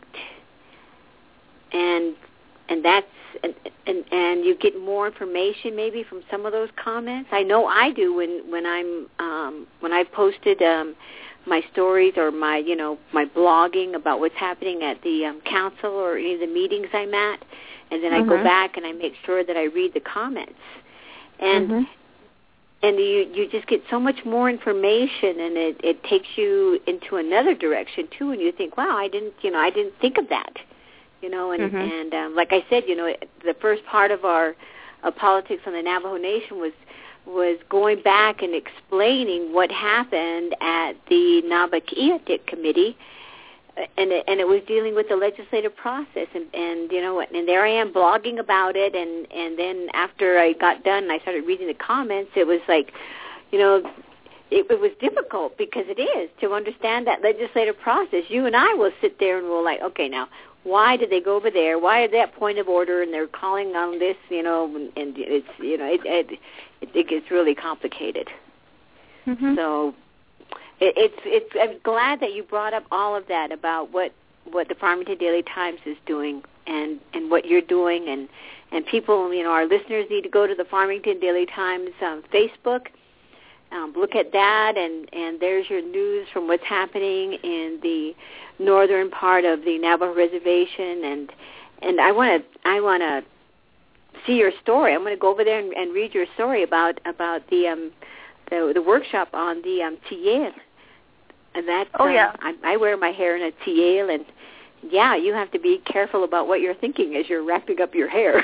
and that's and you get more information maybe from some of those comments. I know I do when I posted my stories or my my blogging about what's happening at the council or any of the meetings I'm at, and then I go back and I make sure that I read the comments, and you just get so much more information, and it takes you into another direction too, and you think, wow, I didn't think of that, and like I said, the first part of our Politics on the Navajo Nation was going back and explaining what happened at the Nabakeeatik Committee, and it was dealing with the legislative process, and there I am blogging about it, and then after I got done and I started reading the comments, it was like, it was difficult, because it is, to understand that legislative process. You and I will sit there and we'll like, okay, now, why did they go over there? Why is that point of order, and they're calling on this, and it's, it gets really complicated. So it's I'm glad that you brought up all of that about what the Farmington Daily Times is doing and what you're doing, and people, our listeners need to go to the Farmington Daily Times Facebook, look at that, and there's your news from what's happening in the northern part of the Navajo Reservation, and I want to see your story. I'm going to go over there and read your story about the workshop on the tiel. And that's, I wear my hair in a tiel, and yeah, you have to be careful about what you're thinking as you're wrapping up your hair.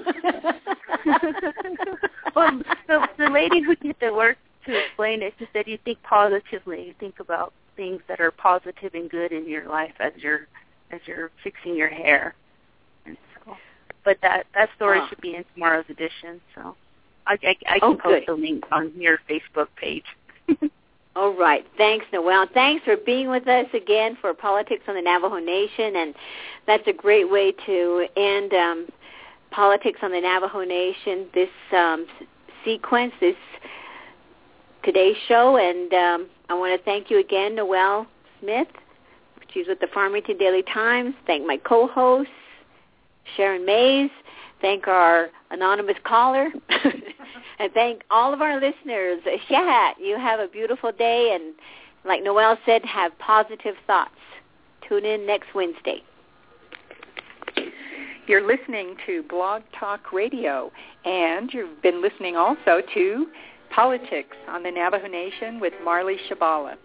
Well, the lady who did the work to explain it, she said you think positively, you think about things that are positive and good in your life as you're fixing your hair. And so, but that story should be in tomorrow's edition, so I can post the link on your Facebook page. All right. Thanks, Noelle. Thanks for being with us again for Politics on the Navajo Nation, and that's a great way to end Politics on the Navajo Nation, this sequence, today's show, and I want to thank you again, Noelle Smith. She's with the Farmington Daily Times. Thank my co-host, Sharon Mays. Thank our anonymous caller. And thank all of our listeners. Shahat, you have a beautiful day, and like Noelle said, have positive thoughts. Tune in next Wednesday. You're listening to Blog Talk Radio, and you've been listening also to Politics on the Navajo Nation with Marley Shabala.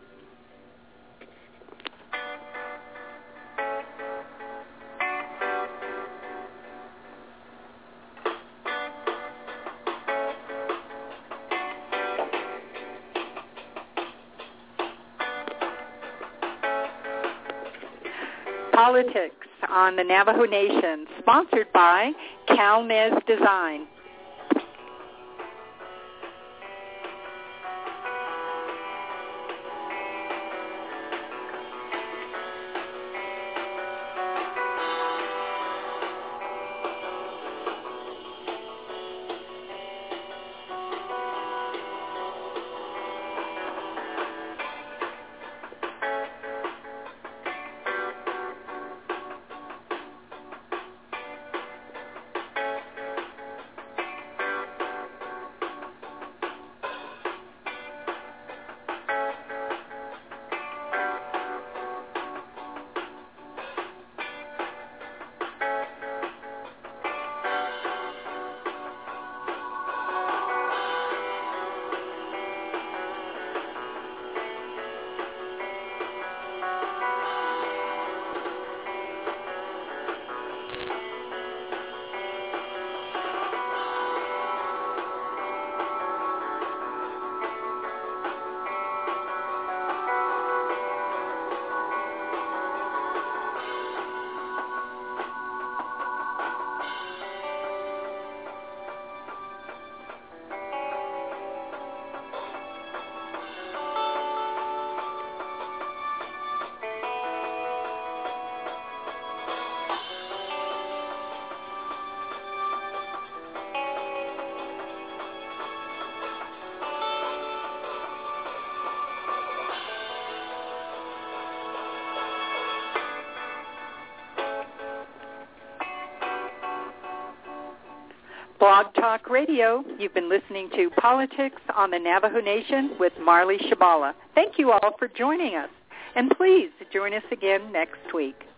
Politics on the Navajo Nation, sponsored by CalNez Design. Blog Talk Radio. You've been listening to Politics on the Navajo Nation with Marley Shabala. Thank you all for joining us, and please join us again next week.